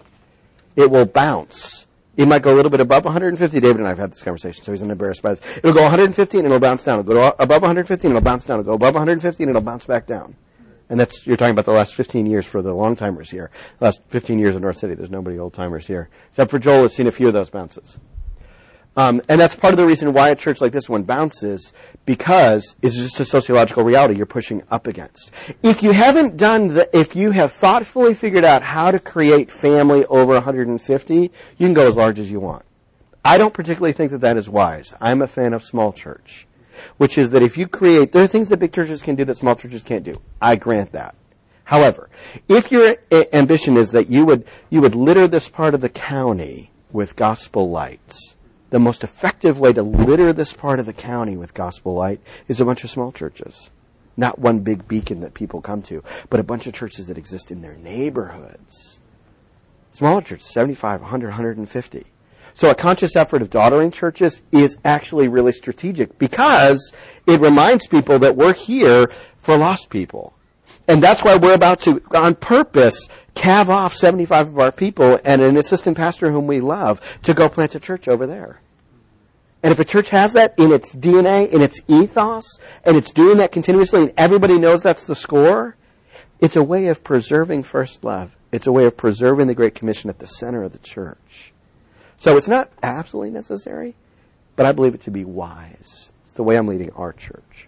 it will bounce. It might go a little bit above one hundred fifty. David and I have had this conversation, so he's not embarrassed by this. It'll go one hundred fifty and it'll bounce down. It'll go above one hundred fifty and it'll bounce down. It'll go above one hundred fifty and it'll bounce back down. And that's, you're talking about the last fifteen years for the long-timers here. The last fifteen years in North City, there's nobody old-timers here. Except for Joel has seen a few of those bounces. Um, and that's part of the reason why a church like this one bounces, because it's just a sociological reality you're pushing up against. If you haven't done the, if you have thoughtfully figured out how to create family over one hundred fifty, you can go as large as you want. I don't particularly think that that is wise. I'm a fan of small church, which is that if you create, there are things that big churches can do that small churches can't do. I grant that. However, if your a- ambition is that you would, you would litter this part of the county with gospel lights, the most effective way to litter this part of the county with gospel light is a bunch of small churches. Not one big beacon that people come to, but a bunch of churches that exist in their neighborhoods. Smaller churches, seventy-five, one hundred, one hundred fifty. So a conscious effort of daughtering churches is actually really strategic because it reminds people that we're here for lost people. And that's why we're about to, on purpose, calve off seventy-five of our people and an assistant pastor whom we love to go plant a church over there. And if a church has that in its D N A, in its ethos, and it's doing that continuously, and everybody knows that's the score, it's a way of preserving first love. It's a way of preserving the Great Commission at the center of the church. So it's not absolutely necessary, but I believe it to be wise. It's the way I'm leading our church.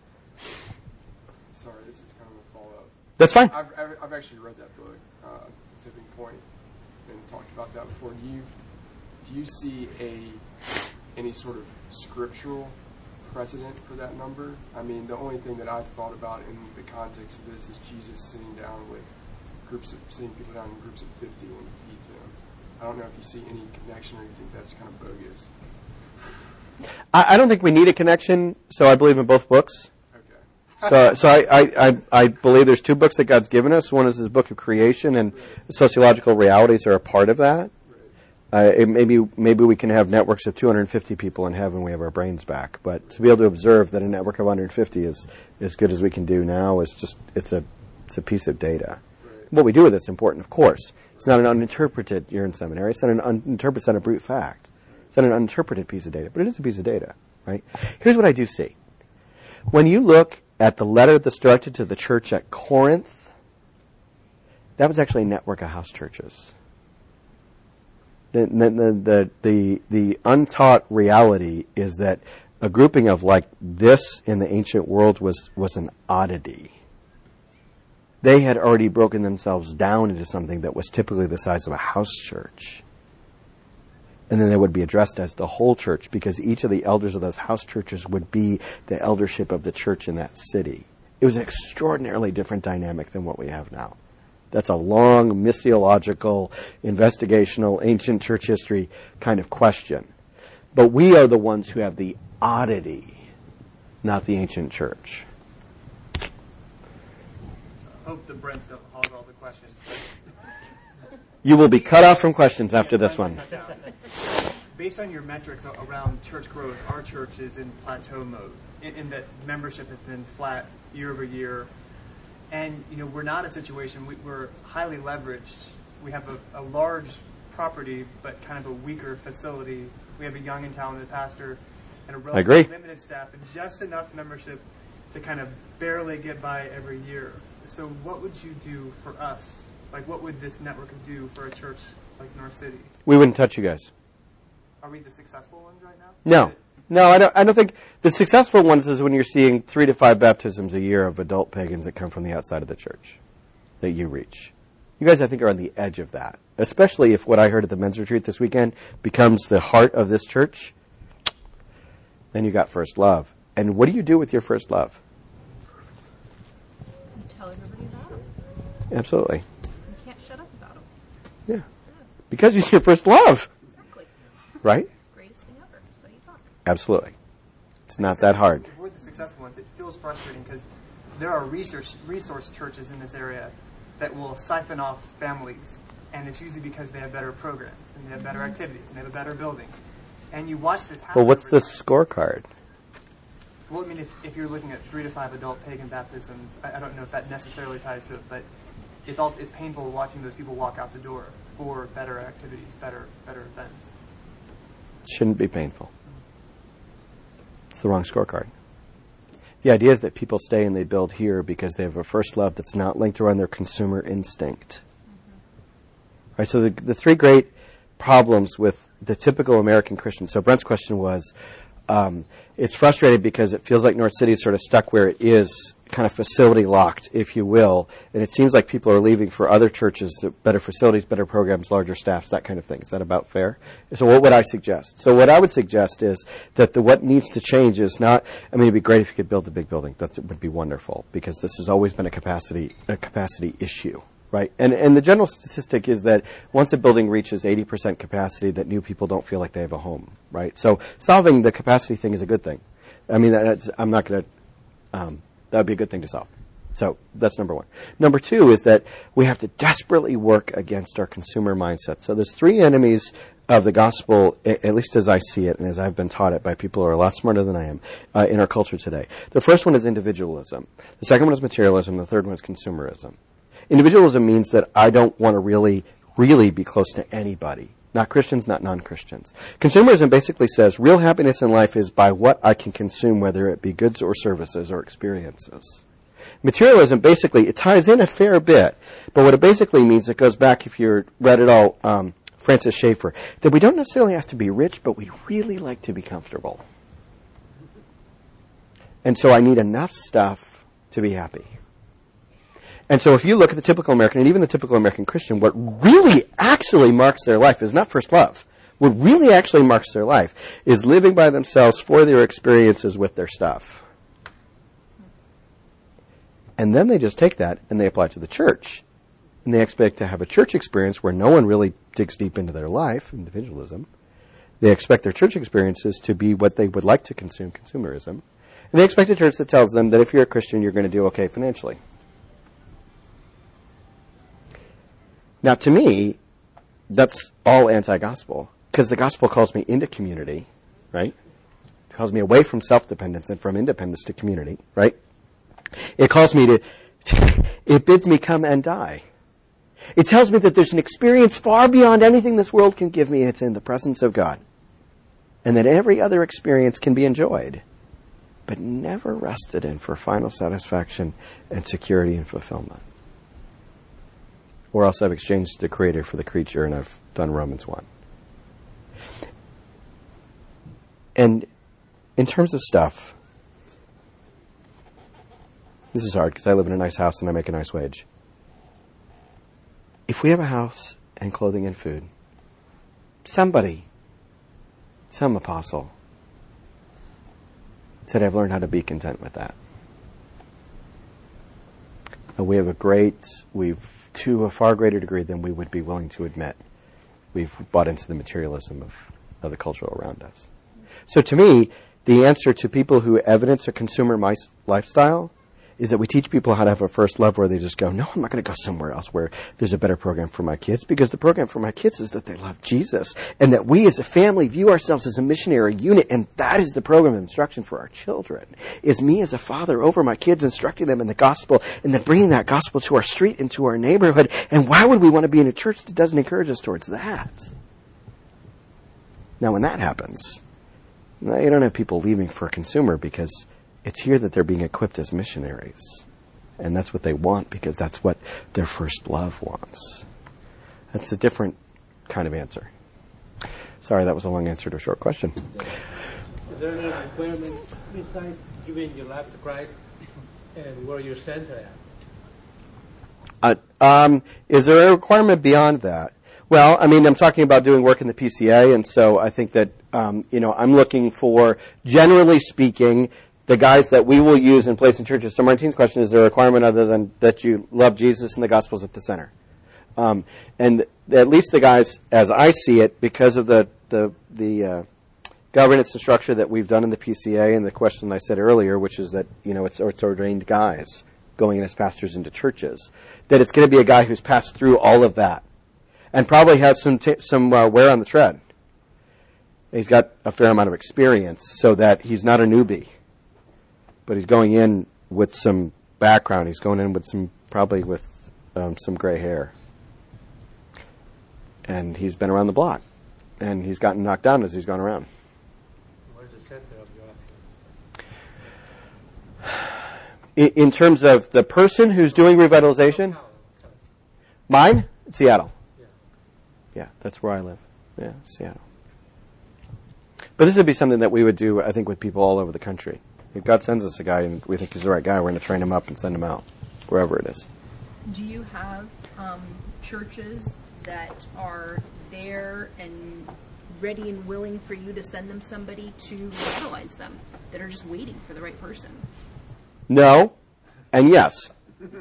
Sorry, this is kind of a follow-up. That's fine. I've, I've, I've actually read that book, uh, Tipping Point, and talked about that before. Do you do you see a any sort of scriptural precedent for that number? I mean, the only thing that I've thought about in the context of this is Jesus sitting down with groups of sitting people down in groups of fifty when he feeds them. I don't know if you see any connection or you think that's kind of bogus. I, I don't think we need a connection, so I believe in both books. So, so I, I, I, I believe there's two books that God's given us. One is His book of creation, and sociological realities are a part of that. Uh, it, maybe, maybe we can have networks of two hundred fifty people in heaven. We have our brains back, but to be able to observe that a network of one hundred fifty is as good as we can do now is just it's a it's a piece of data. What we do with it's important, of course. It's not an uninterpreted. You're in seminary. It's not an uninterpreted. It's not a brute fact. It's not an uninterpreted piece of data, but it is a piece of data, right? Here's what I do see. When you look at the letter that's directed to the church at Corinth, that was actually a network of house churches. The, the, the, the, the untaught reality is that a grouping of like this in the ancient world was, was an oddity. They had already broken themselves down into something that was typically the size of a house church. And then they would be addressed as the whole church because each of the elders of those house churches would be the eldership of the church in that city. It was an extraordinarily different dynamic than what we have now. That's a long, missiological, investigational, ancient church history kind of question. But we are the ones who have the oddity, not the ancient church. I hope the Brents don't hog all the questions. You will be cut off from questions after this one. Based on your metrics around church growth, our church is in plateau mode, in, in that membership has been flat year over year. And, you know, we're not a situation, we, we're highly leveraged. We have a, a large property, but kind of a weaker facility. We have a young and talented pastor and a relatively limited staff and just enough membership to kind of barely get by every year. So what would you do for us? Like, what would this network do for a church like North City? We wouldn't touch you guys. Are we the successful ones right now? No. No, I don't, I don't think the successful ones is when you're seeing three to five baptisms a year of adult pagans that come from the outside of the church that you reach. You guys, I think, are on the edge of that, especially if what I heard at the men's retreat this weekend becomes the heart of this church. Then you got first love. And what do you do with your first love? absolutely. You can't shut up about them. Yeah. Because it's your first love, Exactly. right? Greatest thing ever. So you talk. Absolutely. It's not that hard. If we're the successful ones, it feels frustrating because there are research resource churches in this area that will siphon off families, and it's usually because they have better programs and they have better activities and they have a better building. And you watch this happen. Well, what's over the time. scorecard? Well, I mean, if, if you're looking at three to five adult pagan baptisms, I, I don't know if that necessarily ties to it, but it's also it's painful watching those people walk out the door for better activities, better better events. Shouldn't be painful. It's the wrong scorecard. The idea is that people stay and they build here because they have a first love that's not linked around their consumer instinct. Mm-hmm. Right, so the, the three great problems with the typical American Christian. So Brent's question was, um, it's frustrating because it feels like North City is sort of stuck where it is, kind of facility locked, if you will. And it seems like people are leaving for other churches, better facilities, better programs, larger staffs, that kind of thing. Is that about fair? So what would I suggest? So what I would suggest is that the what needs to change is not, I mean, it'd be great if you could build a big building. That would be wonderful because this has always been a capacity, a capacity issue. Right, and and the general statistic is that once a building reaches eighty percent capacity, that new people don't feel like they have a home. Right, so solving the capacity thing is a good thing. I mean, that's, I'm not going to. Um, that would be a good thing to solve. So that's number one. Number two is that we have to desperately work against our consumer mindset. So there's three enemies of the gospel, at least as I see it, and as I've been taught it by people who are a lot smarter than I am uh, in our culture today. The first one is individualism. The second one is materialism. The third one is consumerism. Individualism means that I don't want to really, really be close to anybody. Not Christians, not non-Christians. Consumerism basically says real happiness in life is by what I can consume, whether it be goods or services or experiences. Materialism, basically, it ties in a fair bit, but what it basically means, it goes back, if you read it all, um, Francis Schaeffer, that we don't necessarily have to be rich, but we really like to be comfortable. And so I need enough stuff to be happy. And so if you look at the typical American, and even the typical American Christian, what really actually marks their life is not first love. What really actually marks their life is living by themselves for their experiences with their stuff. And then they just take that and they apply it to the church. And they expect to have a church experience where no one really digs deep into their life, individualism. They expect their church experiences to be what they would like to consume, consumerism. And they expect a church that tells them that if you're a Christian, you're going to do okay financially. Now, to me, that's all anti-gospel, because the gospel calls me into community, right? It calls me away from self-dependence and from independence to community, right? It calls me to, it bids me come and die. It tells me that there's an experience far beyond anything this world can give me. It's in the presence of God. And that every other experience can be enjoyed, but never rested in for final satisfaction and security and fulfillment. Or else I've exchanged the creator for the creature and I've done Romans one. And in terms of stuff, this is hard because I live in a nice house and I make a nice wage. If we have a house and clothing and food, somebody, some apostle, said I've learned how to be content with that. And we have a great, we've to a far greater degree than we would be willing to admit, we've bought into the materialism of, of the culture around us. So to me, the answer to people who evidence a consumer mi- lifestyle is that we teach people how to have a first love where they just go, no, I'm not going to go somewhere else where there's a better program for my kids, because the program for my kids is that they love Jesus and that we as a family view ourselves as a missionary unit, and that is the program of instruction for our children, is me as a father over my kids instructing them in the gospel and then bringing that gospel to our street and to our neighborhood. And why would we want to be in a church that doesn't encourage us towards that? Now, when that happens, you don't have people leaving for a consumer because it's here that they're being equipped as missionaries. And that's what they want because that's what their first love wants. That's a different kind of answer. Sorry, that was a long answer to a short question. Is there any requirement besides giving your life to Christ and where you're centered Uh, at? um, is there a requirement beyond that? Well, I mean, I'm talking about doing work in the P C A, and so I think that, um, you know, I'm looking for, generally speaking, the guys that we will use in place in churches. So Martine's question, is there a requirement other than that you love Jesus and the gospel's at the center? Um, and at least the guys, as I see it, because of the the, the uh, governance and structure that we've done in the P C A and the question I said earlier, which is that, you know, it's, it's ordained guys going in as pastors into churches, that it's going to be a guy who's passed through all of that and probably has some t- some uh, wear on the tread. He's got a fair amount of experience so that he's not a newbie, but he's going in with some background. He's going in with some, probably with um, some gray hair. And he's been around the block. And he's gotten knocked down as he's gone around. Where's the center of your In, in terms of the person who's doing revitalization, mine? Seattle. Yeah. Yeah, that's where I live. Yeah, Seattle. But this would be something that we would do, I think, with people all over the country. If God sends us a guy and we think he's the right guy, we're going to train him up and send him out, wherever it is. Do you have um, churches that are there and ready and willing for you to send them somebody to revitalize them, that are just waiting for the right person? No, and yes.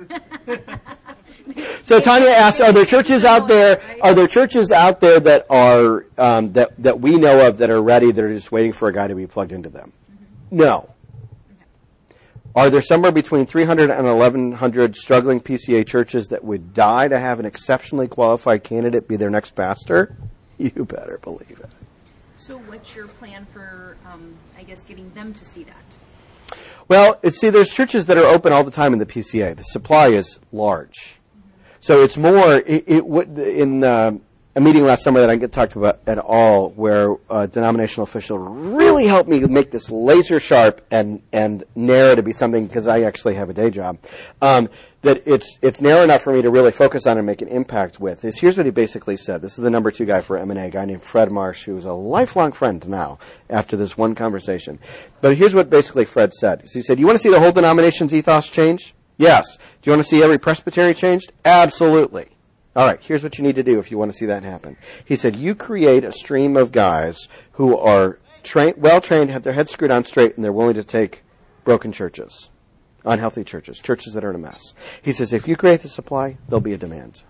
So Tanya asked, are there churches out there, are there churches out there that are, um, that, that we know of that are ready, that are just waiting for a guy to be plugged into them? Mm-hmm. No. Okay. Are there somewhere between three hundred and eleven hundred struggling P C A churches that would die to have an exceptionally qualified candidate be their next pastor? You better believe it. So what's your plan for, um, I guess, getting them to see that? Well, it's, see, there's churches that are open all the time in the P C A. The supply is large. Mm-hmm. So it's more, it, it would, in uh, a meeting last summer that I didn't get talked about at all, where a denominational official really helped me make this laser sharp and, and narrow to be something, because I actually have a day job, um, that it's it's narrow enough for me to really focus on and make an impact with, is here's what he basically said. This is the number two guy for M and A, a guy named Fred Marsh, who is a lifelong friend now after this one conversation. But here's what basically Fred said. He said, you want to see the whole denomination's ethos change? Yes. Do you want to see every presbytery changed? Absolutely. All right, here's what you need to do if you want to see that happen. He said, you create a stream of guys who are trained, well-trained, have their heads screwed on straight, and they're willing to take broken churches, unhealthy churches, churches that are in a mess. He says, if you create the supply, there'll be a demand.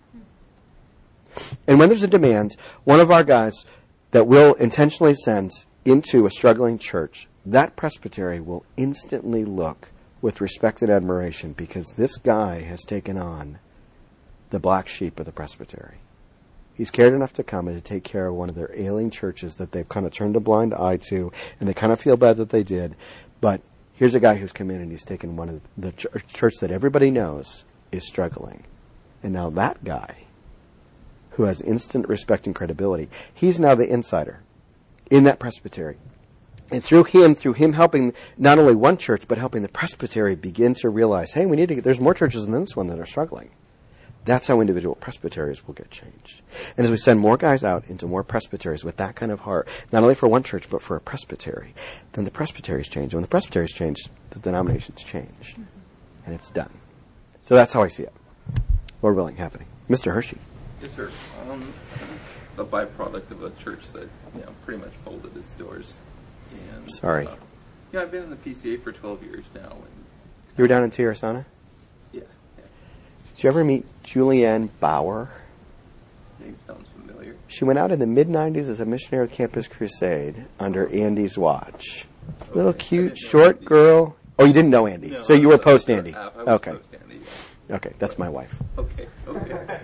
And when there's a demand, one of our guys that we'll intentionally send into a struggling church, that presbytery will instantly look with respect and admiration, because this guy has taken on the black sheep of the presbytery. He's cared enough to come and to take care of one of their ailing churches that they've kind of turned a blind eye to, and they kind of feel bad that they did. But here's a guy who's come in and he's taken one of the ch- church that everybody knows is struggling. And now that guy, who has instant respect and credibility, he's now the insider in that presbytery. And through him, through him helping not only one church, but helping the presbytery begin to realize, hey, we need to get, there's more churches than this one that are struggling. That's how individual presbyteries will get changed. And as we send more guys out into more presbyteries with that kind of heart, not only for one church, but for a presbytery, then the presbyteries change. And when the presbyteries change, the denominations change. And it's done. So that's how I see it. Lord willing, happening. Mister Hershey. Yes, sir. Um, a byproduct of a church that, you know, pretty much folded its doors. And, Sorry. Uh, yeah, I've been in the P C A for twelve years now. And you were down in Tirasana? Yeah, yeah. Did you ever meet Julianne Bauer? Name sounds familiar. She went out in the mid nineties as a missionary with Campus Crusade under Andy's watch. Okay. Little cute, short girl. Oh, you didn't know Andy, no, so you were post Andy. I was okay. post Andy. Yeah. Okay, that's my wife. Okay. Okay.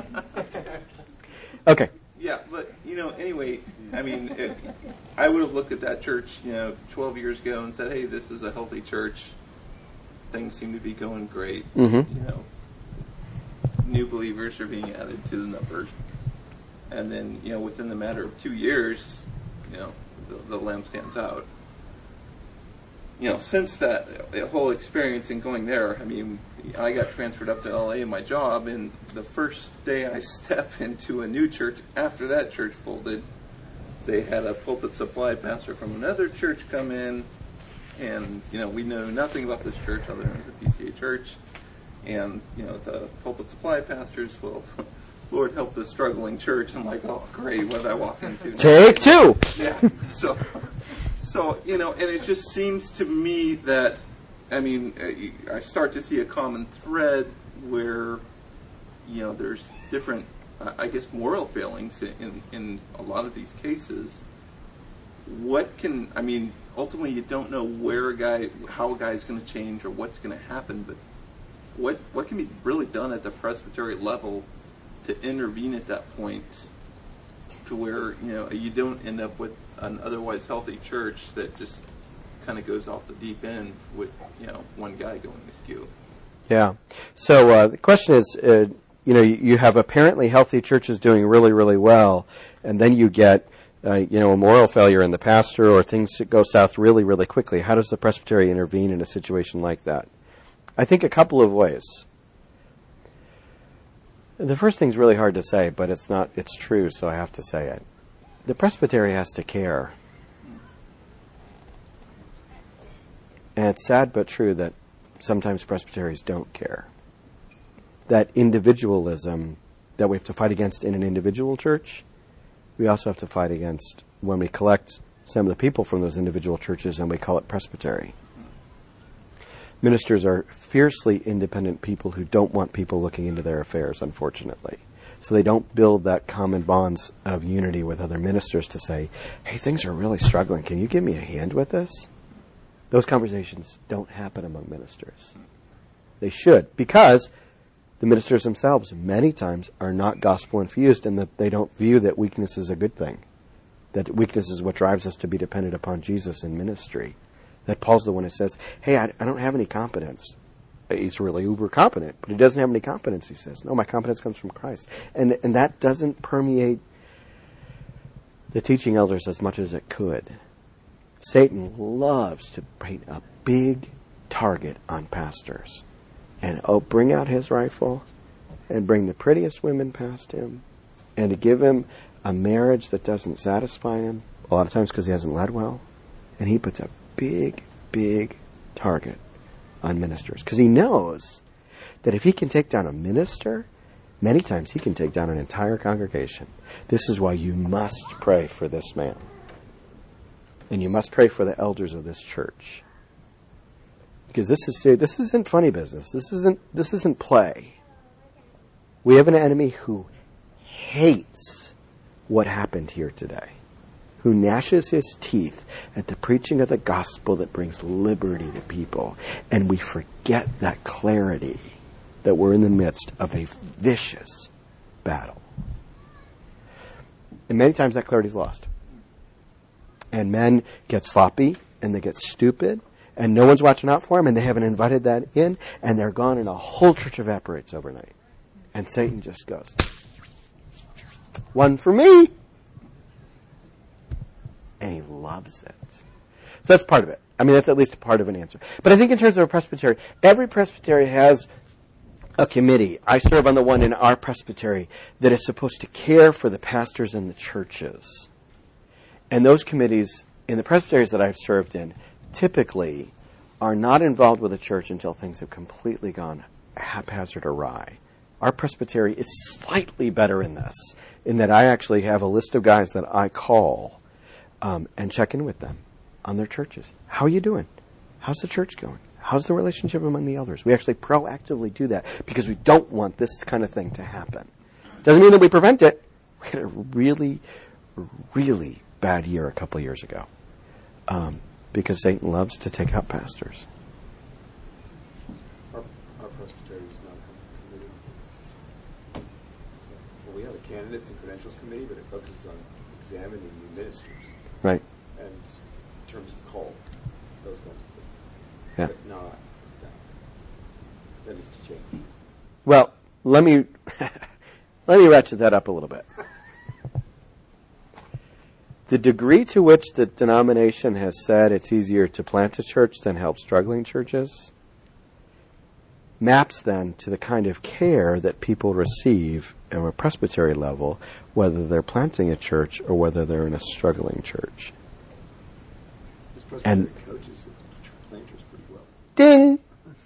Okay. Yeah, but, you know, anyway, I mean, it, I would have looked at that church, you know, twelve years ago and said, hey, this is a healthy church. Things seem to be going great. Mm-hmm. You know, new believers are being added to the numbers. And then, you know, within the matter of two years, you know, the, the lamp stands out. You know, since that, that whole experience in going there, I mean, I got transferred up to L A in my job, and the first day I step into a new church, after that church folded, they had a pulpit supply pastor from another church come in, and, you know, we know nothing about this church other than it's a P C A church, and, you know, the pulpit supply pastors, well, Lord help the struggling church. I'm like, oh, great, what did I walk into? Take two! Yeah, so... So So, you know, and it just seems to me that, I mean, I start to see a common thread where, you know, there's different, I guess, moral failings in, in a lot of these cases. What can, I mean, ultimately you don't know where a guy, how a guy is going to change or what's going to happen, but what what can be really done at the presbytery level to intervene at that point to where, you know, you don't end up with an otherwise healthy church that just kind of goes off the deep end with, you know, one guy going askew. Yeah. So uh, the question is, uh, you know, you, you have apparently healthy churches doing really, really well, and then you get, uh, you know, a moral failure in the pastor or things that go south really, really quickly. How does the presbytery intervene in a situation like that? I think a couple of ways. The first thing's really hard to say, but it's not, it's true, so I have to say it. The presbytery has to care. And it's sad but true that sometimes presbyteries don't care. That individualism that we have to fight against in an individual church, we also have to fight against when we collect some of the people from those individual churches and we call it presbytery. Ministers are fiercely independent people who don't want people looking into their affairs, unfortunately. So they don't build that common bonds of unity with other ministers to say, hey, things are really struggling. Can you give me a hand with this? Those conversations don't happen among ministers. They should, because the ministers themselves many times are not gospel infused and that they don't view that weakness is a good thing. That weakness is what drives us to be dependent upon Jesus in ministry. That Paul's the one who says, hey, I, I don't have any competence. He's really uber competent, but he doesn't have any competence, he says. No, my competence comes from Christ. And and that doesn't permeate the teaching elders as much as it could. Satan loves to paint a big target on pastors. And oh, bring out his rifle and bring the prettiest women past him and to give him a marriage that doesn't satisfy him, a lot of times because he hasn't led well. And he puts a big, big target on ministers. Because he knows that if he can take down a minister, many times he can take down an entire congregation. This is why you must pray for this man. And you must pray for the elders of this church. Because this is this isn't funny business. This isn't this isn't play. We have an enemy who hates what happened here today. Who gnashes his teeth at the preaching of the gospel that brings liberty to people. And we forget that clarity that we're in the midst of a vicious battle. And many times that clarity is lost. And men get sloppy and they get stupid and no one's watching out for them and they haven't invited that in and they're gone and a whole church evaporates overnight. And Satan just goes, one for me. And he loves it. So that's part of it. I mean, that's at least a part of an answer. But I think in terms of a presbytery, every presbytery has a committee. I serve on the one in our presbytery that is supposed to care for the pastors and the churches. And those committees in the presbyteries that I've served in typically are not involved with the church until things have completely gone haphazard awry. Our presbytery is slightly better in this, in that I actually have a list of guys that I call Um, and check in with them on their churches. How are you doing? How's the church going? How's the relationship among the elders? We actually proactively do that because we don't want this kind of thing to happen. Doesn't mean that we prevent it. We had a really, really bad year a couple of years ago um, because Satan loves to take out pastors. Our, our presbytery is not a committee. Well, we have a candidates and credentials committee, but it focuses on examining new ministers. Right. And in terms of call, those kinds of things. Yeah. But not that. That needs to change. Well, let me let me ratchet that up a little bit. The degree to which the denomination has said it's easier to plant a church than help struggling churches maps then to the kind of care that people receive at a presbytery level, whether they're planting a church or whether they're in a struggling church. This presbytery And coaches its planters pretty well. ding!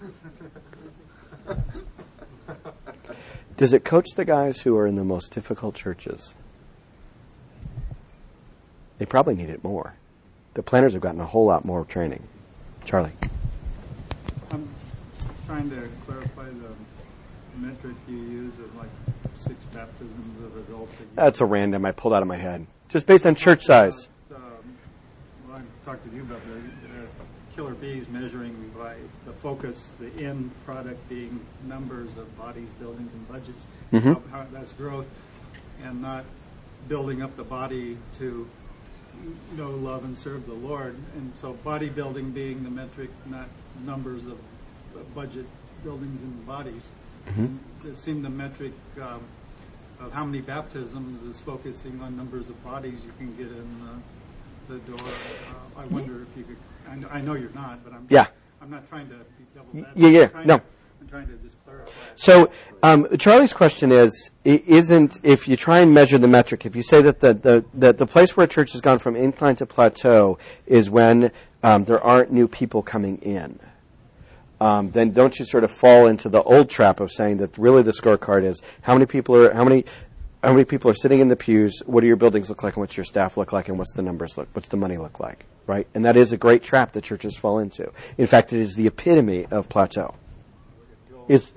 Does it coach the guys who are in the most difficult churches? They probably need it more. The planners have gotten a whole lot more training. Charlie. I'm trying to clarify the metric you use of like six baptisms of adults. A year. That's a random I pulled out of my head. Just based on church size. Uh, um, well, I talked to you about the uh, killer bees measuring by the focus, the end product being numbers of bodies, buildings, and budgets. Mm-hmm. How, how that's growth, and not building up the body to know, love, and serve the Lord. And so bodybuilding being the metric, not numbers of uh, budget, buildings, and bodies. Mm-hmm. It seemed the metric um, of how many baptisms is focusing on numbers of bodies you can get in uh, the door. Uh, I wonder if you could, I know, I know you're not, but I'm, yeah. I'm not trying to be devil's advocate. Yeah, yeah, I'm trying no. To, I'm trying to just clarify. So um, Charlie's question is, it isn't, if you try and measure the metric, if you say that the, the, the, the place where a church has gone from incline to plateau is when um, there aren't new people coming in, um, then don't you sort of fall into the old trap of saying that really the scorecard is how many people are, how many how many people are sitting in the pews, what do your buildings look like, and what's your staff look like, and what's the numbers look, what's the money look like, right? And that is a great trap that churches fall into. In fact, it is the epitome of plateau. Is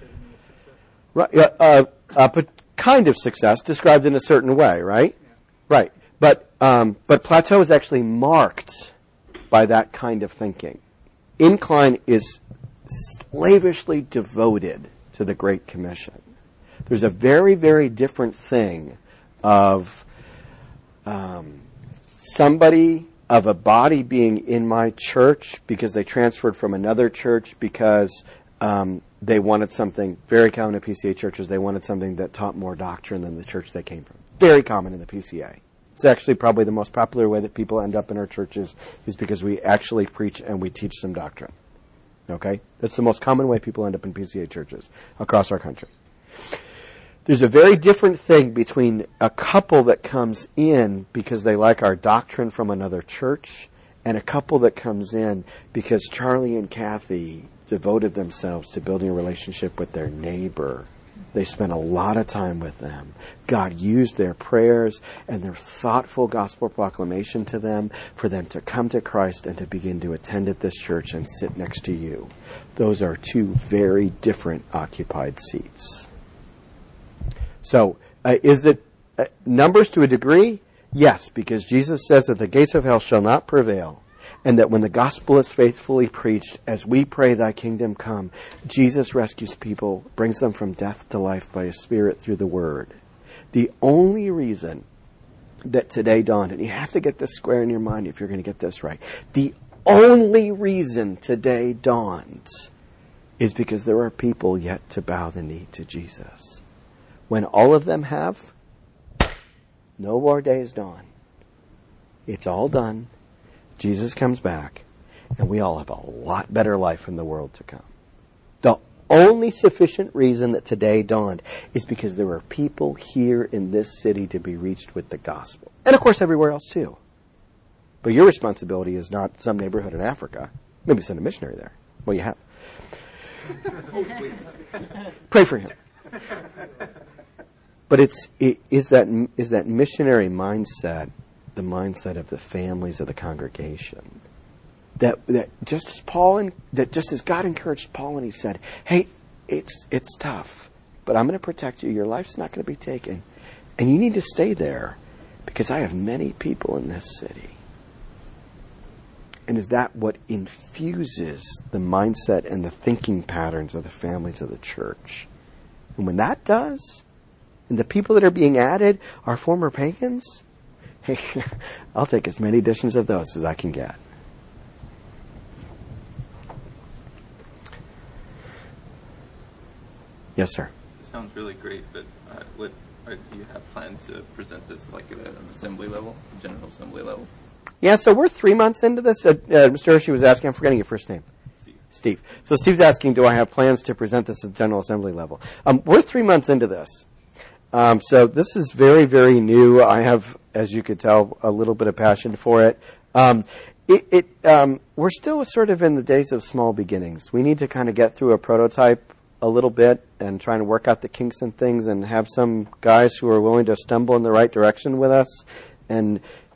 Right, uh, uh, uh, but kind of success described in a certain way, right? Yeah. Right, but um, but plateau is actually marked by that kind of thinking. Incline is slavishly devoted to the Great Commission. There's a very, very different thing of um, somebody of a body being in my church because they transferred from another church because um, they wanted something, very common in P C A churches, they wanted something that taught more doctrine than the church they came from. Very common in the P C A. It's actually probably the most popular way that people end up in our churches is because we actually preach and we teach some doctrine. Okay? That's the most common way people end up in P C A churches across our country. There's a very different thing between a couple that comes in because they like our doctrine from another church and a couple that comes in because Charlie and Kathy devoted themselves to building a relationship with their neighbor. They spent a lot of time with them. God used their prayers and their thoughtful gospel proclamation to them for them to come to Christ and to begin to attend at this church and sit next to you. Those are two very different occupied seats. So, uh, is it uh, numbers to a degree? Yes, because Jesus says that the gates of hell shall not prevail, and that when the gospel is faithfully preached, as we pray thy kingdom come, Jesus rescues people, brings them from death to life by his Spirit through the word. The only reason that today dawned, and you have to get this square in your mind if you're going to get this right, the only reason today dawns is because there are people yet to bow the knee to Jesus. When all of them have, no more days dawn. It's all done. Jesus comes back, and we all have a lot better life in the world to come. The only sufficient reason that today dawned is because there are people here in this city to be reached with the gospel. And of course everywhere else too. But your responsibility is not some neighborhood in Africa. Maybe send a missionary there. Well, you have. Pray for him. But it's it, is that is that missionary mindset the mindset of the families of the congregation? That that just as Paul and that just as God encouraged Paul and he said, "Hey, it's it's tough, but I'm going to protect you. Your life's not going to be taken, and you need to stay there because I have many people in this city." And is that what infuses the mindset and the thinking patterns of the families of the church? And when that does, and the people that are being added are former pagans, hey, I'll take as many editions of those as I can get. Yes, sir. It sounds really great, but uh, what are, do you have plans to present this like at an assembly level, general assembly level? Yeah, so we're three months into this. Uh, uh, Mister Hershey was asking, I'm forgetting your first name. Steve. Steve. So Steve's asking, do I have plans to present this at General Assembly level? Um, we're three months into this. Um, so this is very, very new. I have, as you could tell, a little bit of passion for it. Um, it, it um, we're still sort of in the days of small beginnings. We need to kind of get through a prototype a little bit and trying to work out the kinks and things and have some guys who are willing to stumble in the right direction with us and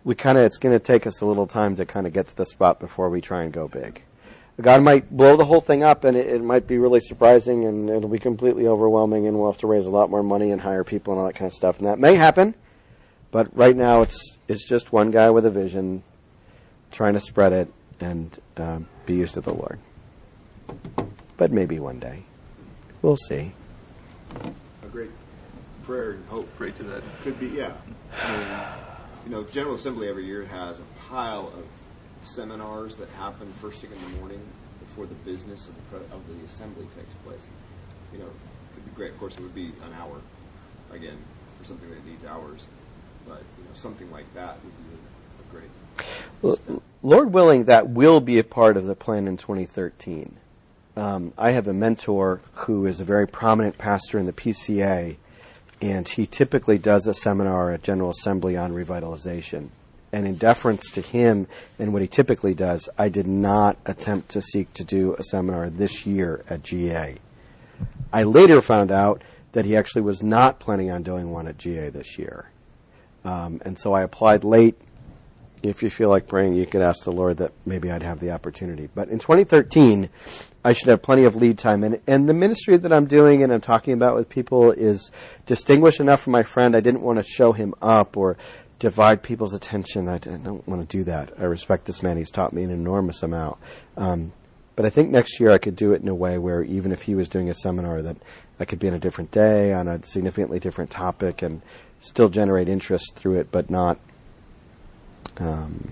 we kind of it's going to take us a little time to kind of get to the spot before we try and go big. God might blow the whole thing up, and it, it might be really surprising, and it'll be completely overwhelming, and we'll have to raise a lot more money and hire people and all that kind of stuff. And that may happen, but right now it's it's just one guy with a vision trying to spread it and um, be used to the Lord. But maybe one day. We'll see. A great prayer and hope. Pray to that. Could be, yeah. I mean, you know, General Assembly every year has a pile of seminars that happen first thing in the morning before the business of the, pre- of the assembly takes place. You know, it would be great. Of course, it would be an hour, again, for something that needs hours. But, you know, something like that would be a, a great Well, step. Lord willing, that will be a part of the plan in twenty thirteen. Um, I have a mentor who is a very prominent pastor in the P C A, and he typically does a seminar at General Assembly on revitalization. And in deference to him and what he typically does, I did not attempt to seek to do a seminar this year at G A. I later found out that he actually was not planning on doing one at G A this year. Um, and so I applied late. If you feel like praying, you could ask the Lord that maybe I'd have the opportunity. But in twenty thirteen, I should have plenty of lead time. And, and the ministry that I'm doing and I'm talking about with people is distinguished enough from my friend. I didn't want to show him up or divide people's attention. I don't want to do that. I respect this man. He's taught me an enormous amount. Um, but I think next year I could do it in a way where even if he was doing a seminar, that I could be on a different day, on a significantly different topic, and still generate interest through it, but not... Um,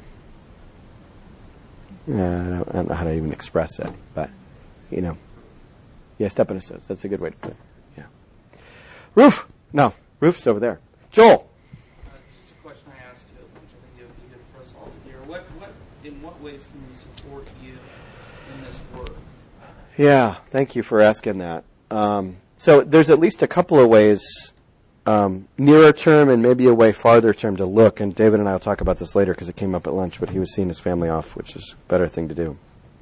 I, don't, I don't know how to even express it, but, you know. Yeah, step on his toes. That's a good way to put it. Yeah. Roof! No, Roof's over there. Joel! Just a question I asked you, which I think it would be good for us all to hear. What, what, in what ways can we support you in this work? Yeah, thank you for asking that. Um, so there's at least a couple of ways, um, nearer term and maybe a way farther term to look. And David and I will talk about this later because it came up at lunch, but he was seeing his family off, which is a better thing to do.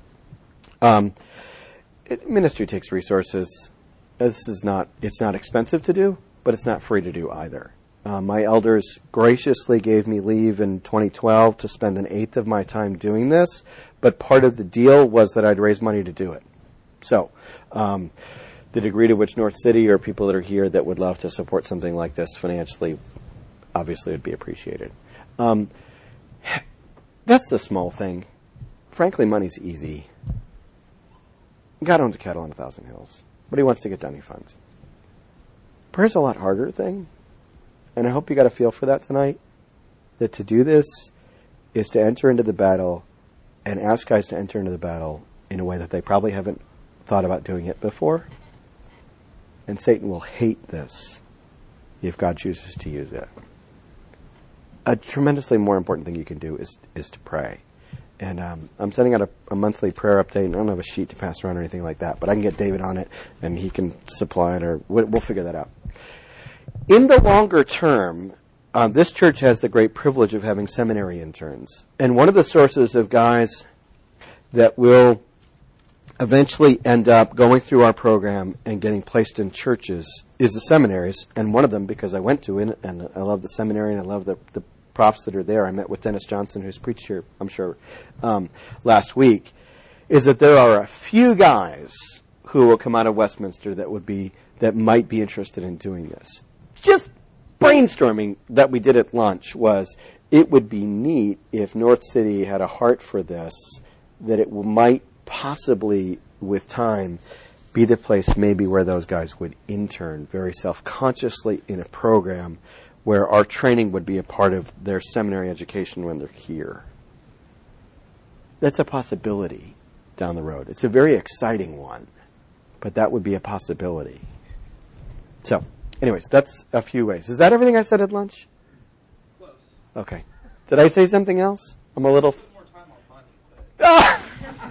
Um, it, ministry takes resources. This is not, it's not expensive to do, but it's not free to do either. Uh, my elders graciously gave me leave in twenty twelve to spend an eighth of my time doing this, but part of the deal was that I'd raise money to do it. So, um, the degree to which North City or people that are here that would love to support something like this financially, obviously would be appreciated. Um, that's the small thing. Frankly, money's easy. God owns a cattle on a thousand hills, but he wants to get done, he funds. Prayer's a lot harder thing. And I hope you got a feel for that tonight, that to do this is to enter into the battle and ask guys to enter into the battle in a way that they probably haven't thought about doing it before. And Satan will hate this if God chooses to use it. A tremendously more important thing you can do is is to pray. And um, I'm sending out a, a monthly prayer update. I don't have a sheet to pass around or anything like that, but I can get David on it, and he can supply it, or we'll, we'll figure that out. In the longer term, uh, this church has the great privilege of having seminary interns. And one of the sources of guys that will eventually end up going through our program and getting placed in churches is the seminaries. And one of them, because I went to it, and I love the seminary, and I love the, the profs that are there. I met with Dennis Johnson, who's preached here, I'm sure, um, last week, is that there are a few guys who will come out of Westminster that would be that might be interested in doing this. Just brainstorming that we did at lunch was, it would be neat if North City had a heart for this, that it might possibly, with time, be the place maybe where those guys would intern very self-consciously in a program where our training would be a part of their seminary education when they're here. That's a possibility down the road. It's a very exciting one, but that would be a possibility. So, anyways, that's a few ways. Is that everything I said at lunch? Close. Okay. Did I say something else? I'm a little... More time on money, but... Ah!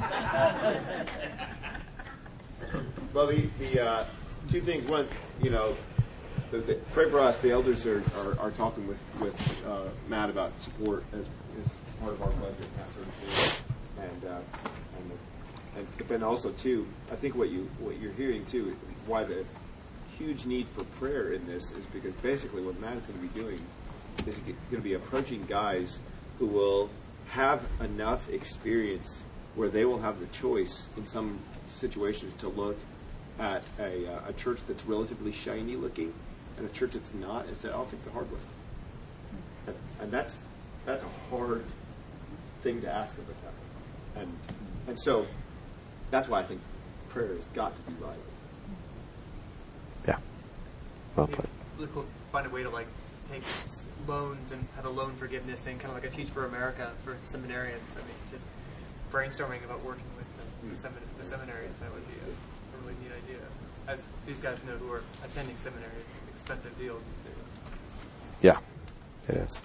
Well, the, the uh, two things. One, you know, the, the, pray for us. The elders are, are, are talking with, with uh, Matt about support as, as part of our budget and that sort of thing. And, uh, and, the, and but then also, too, I think what, you, what you're hearing, too, why the huge need for prayer in this is because basically what Matt is going to be doing is going to be approaching guys who will have enough experience where they will have the choice in some situations to look at a, uh, a church that's relatively shiny looking and a church that's not, and say, I'll take the hard way. And, and that's that's a hard thing to ask of a Catholic. And and so that's why I think prayer has got to be right. Yeah. Well put. Really cool. Find a way to like take loans and have a loan forgiveness thing, kind of like a Teach for America for seminarians. I mean, just brainstorming about working with the, the, semin- the seminaries. That would be a, a really neat idea. As these guys know who are attending seminary, it's an expensive deal these days. Yeah, it is.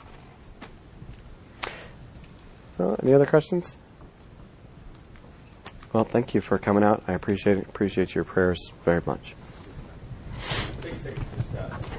Well, any other questions? Well, thank you for coming out. I appreciate it. Appreciate your prayers very much. Thanks, Just, uh,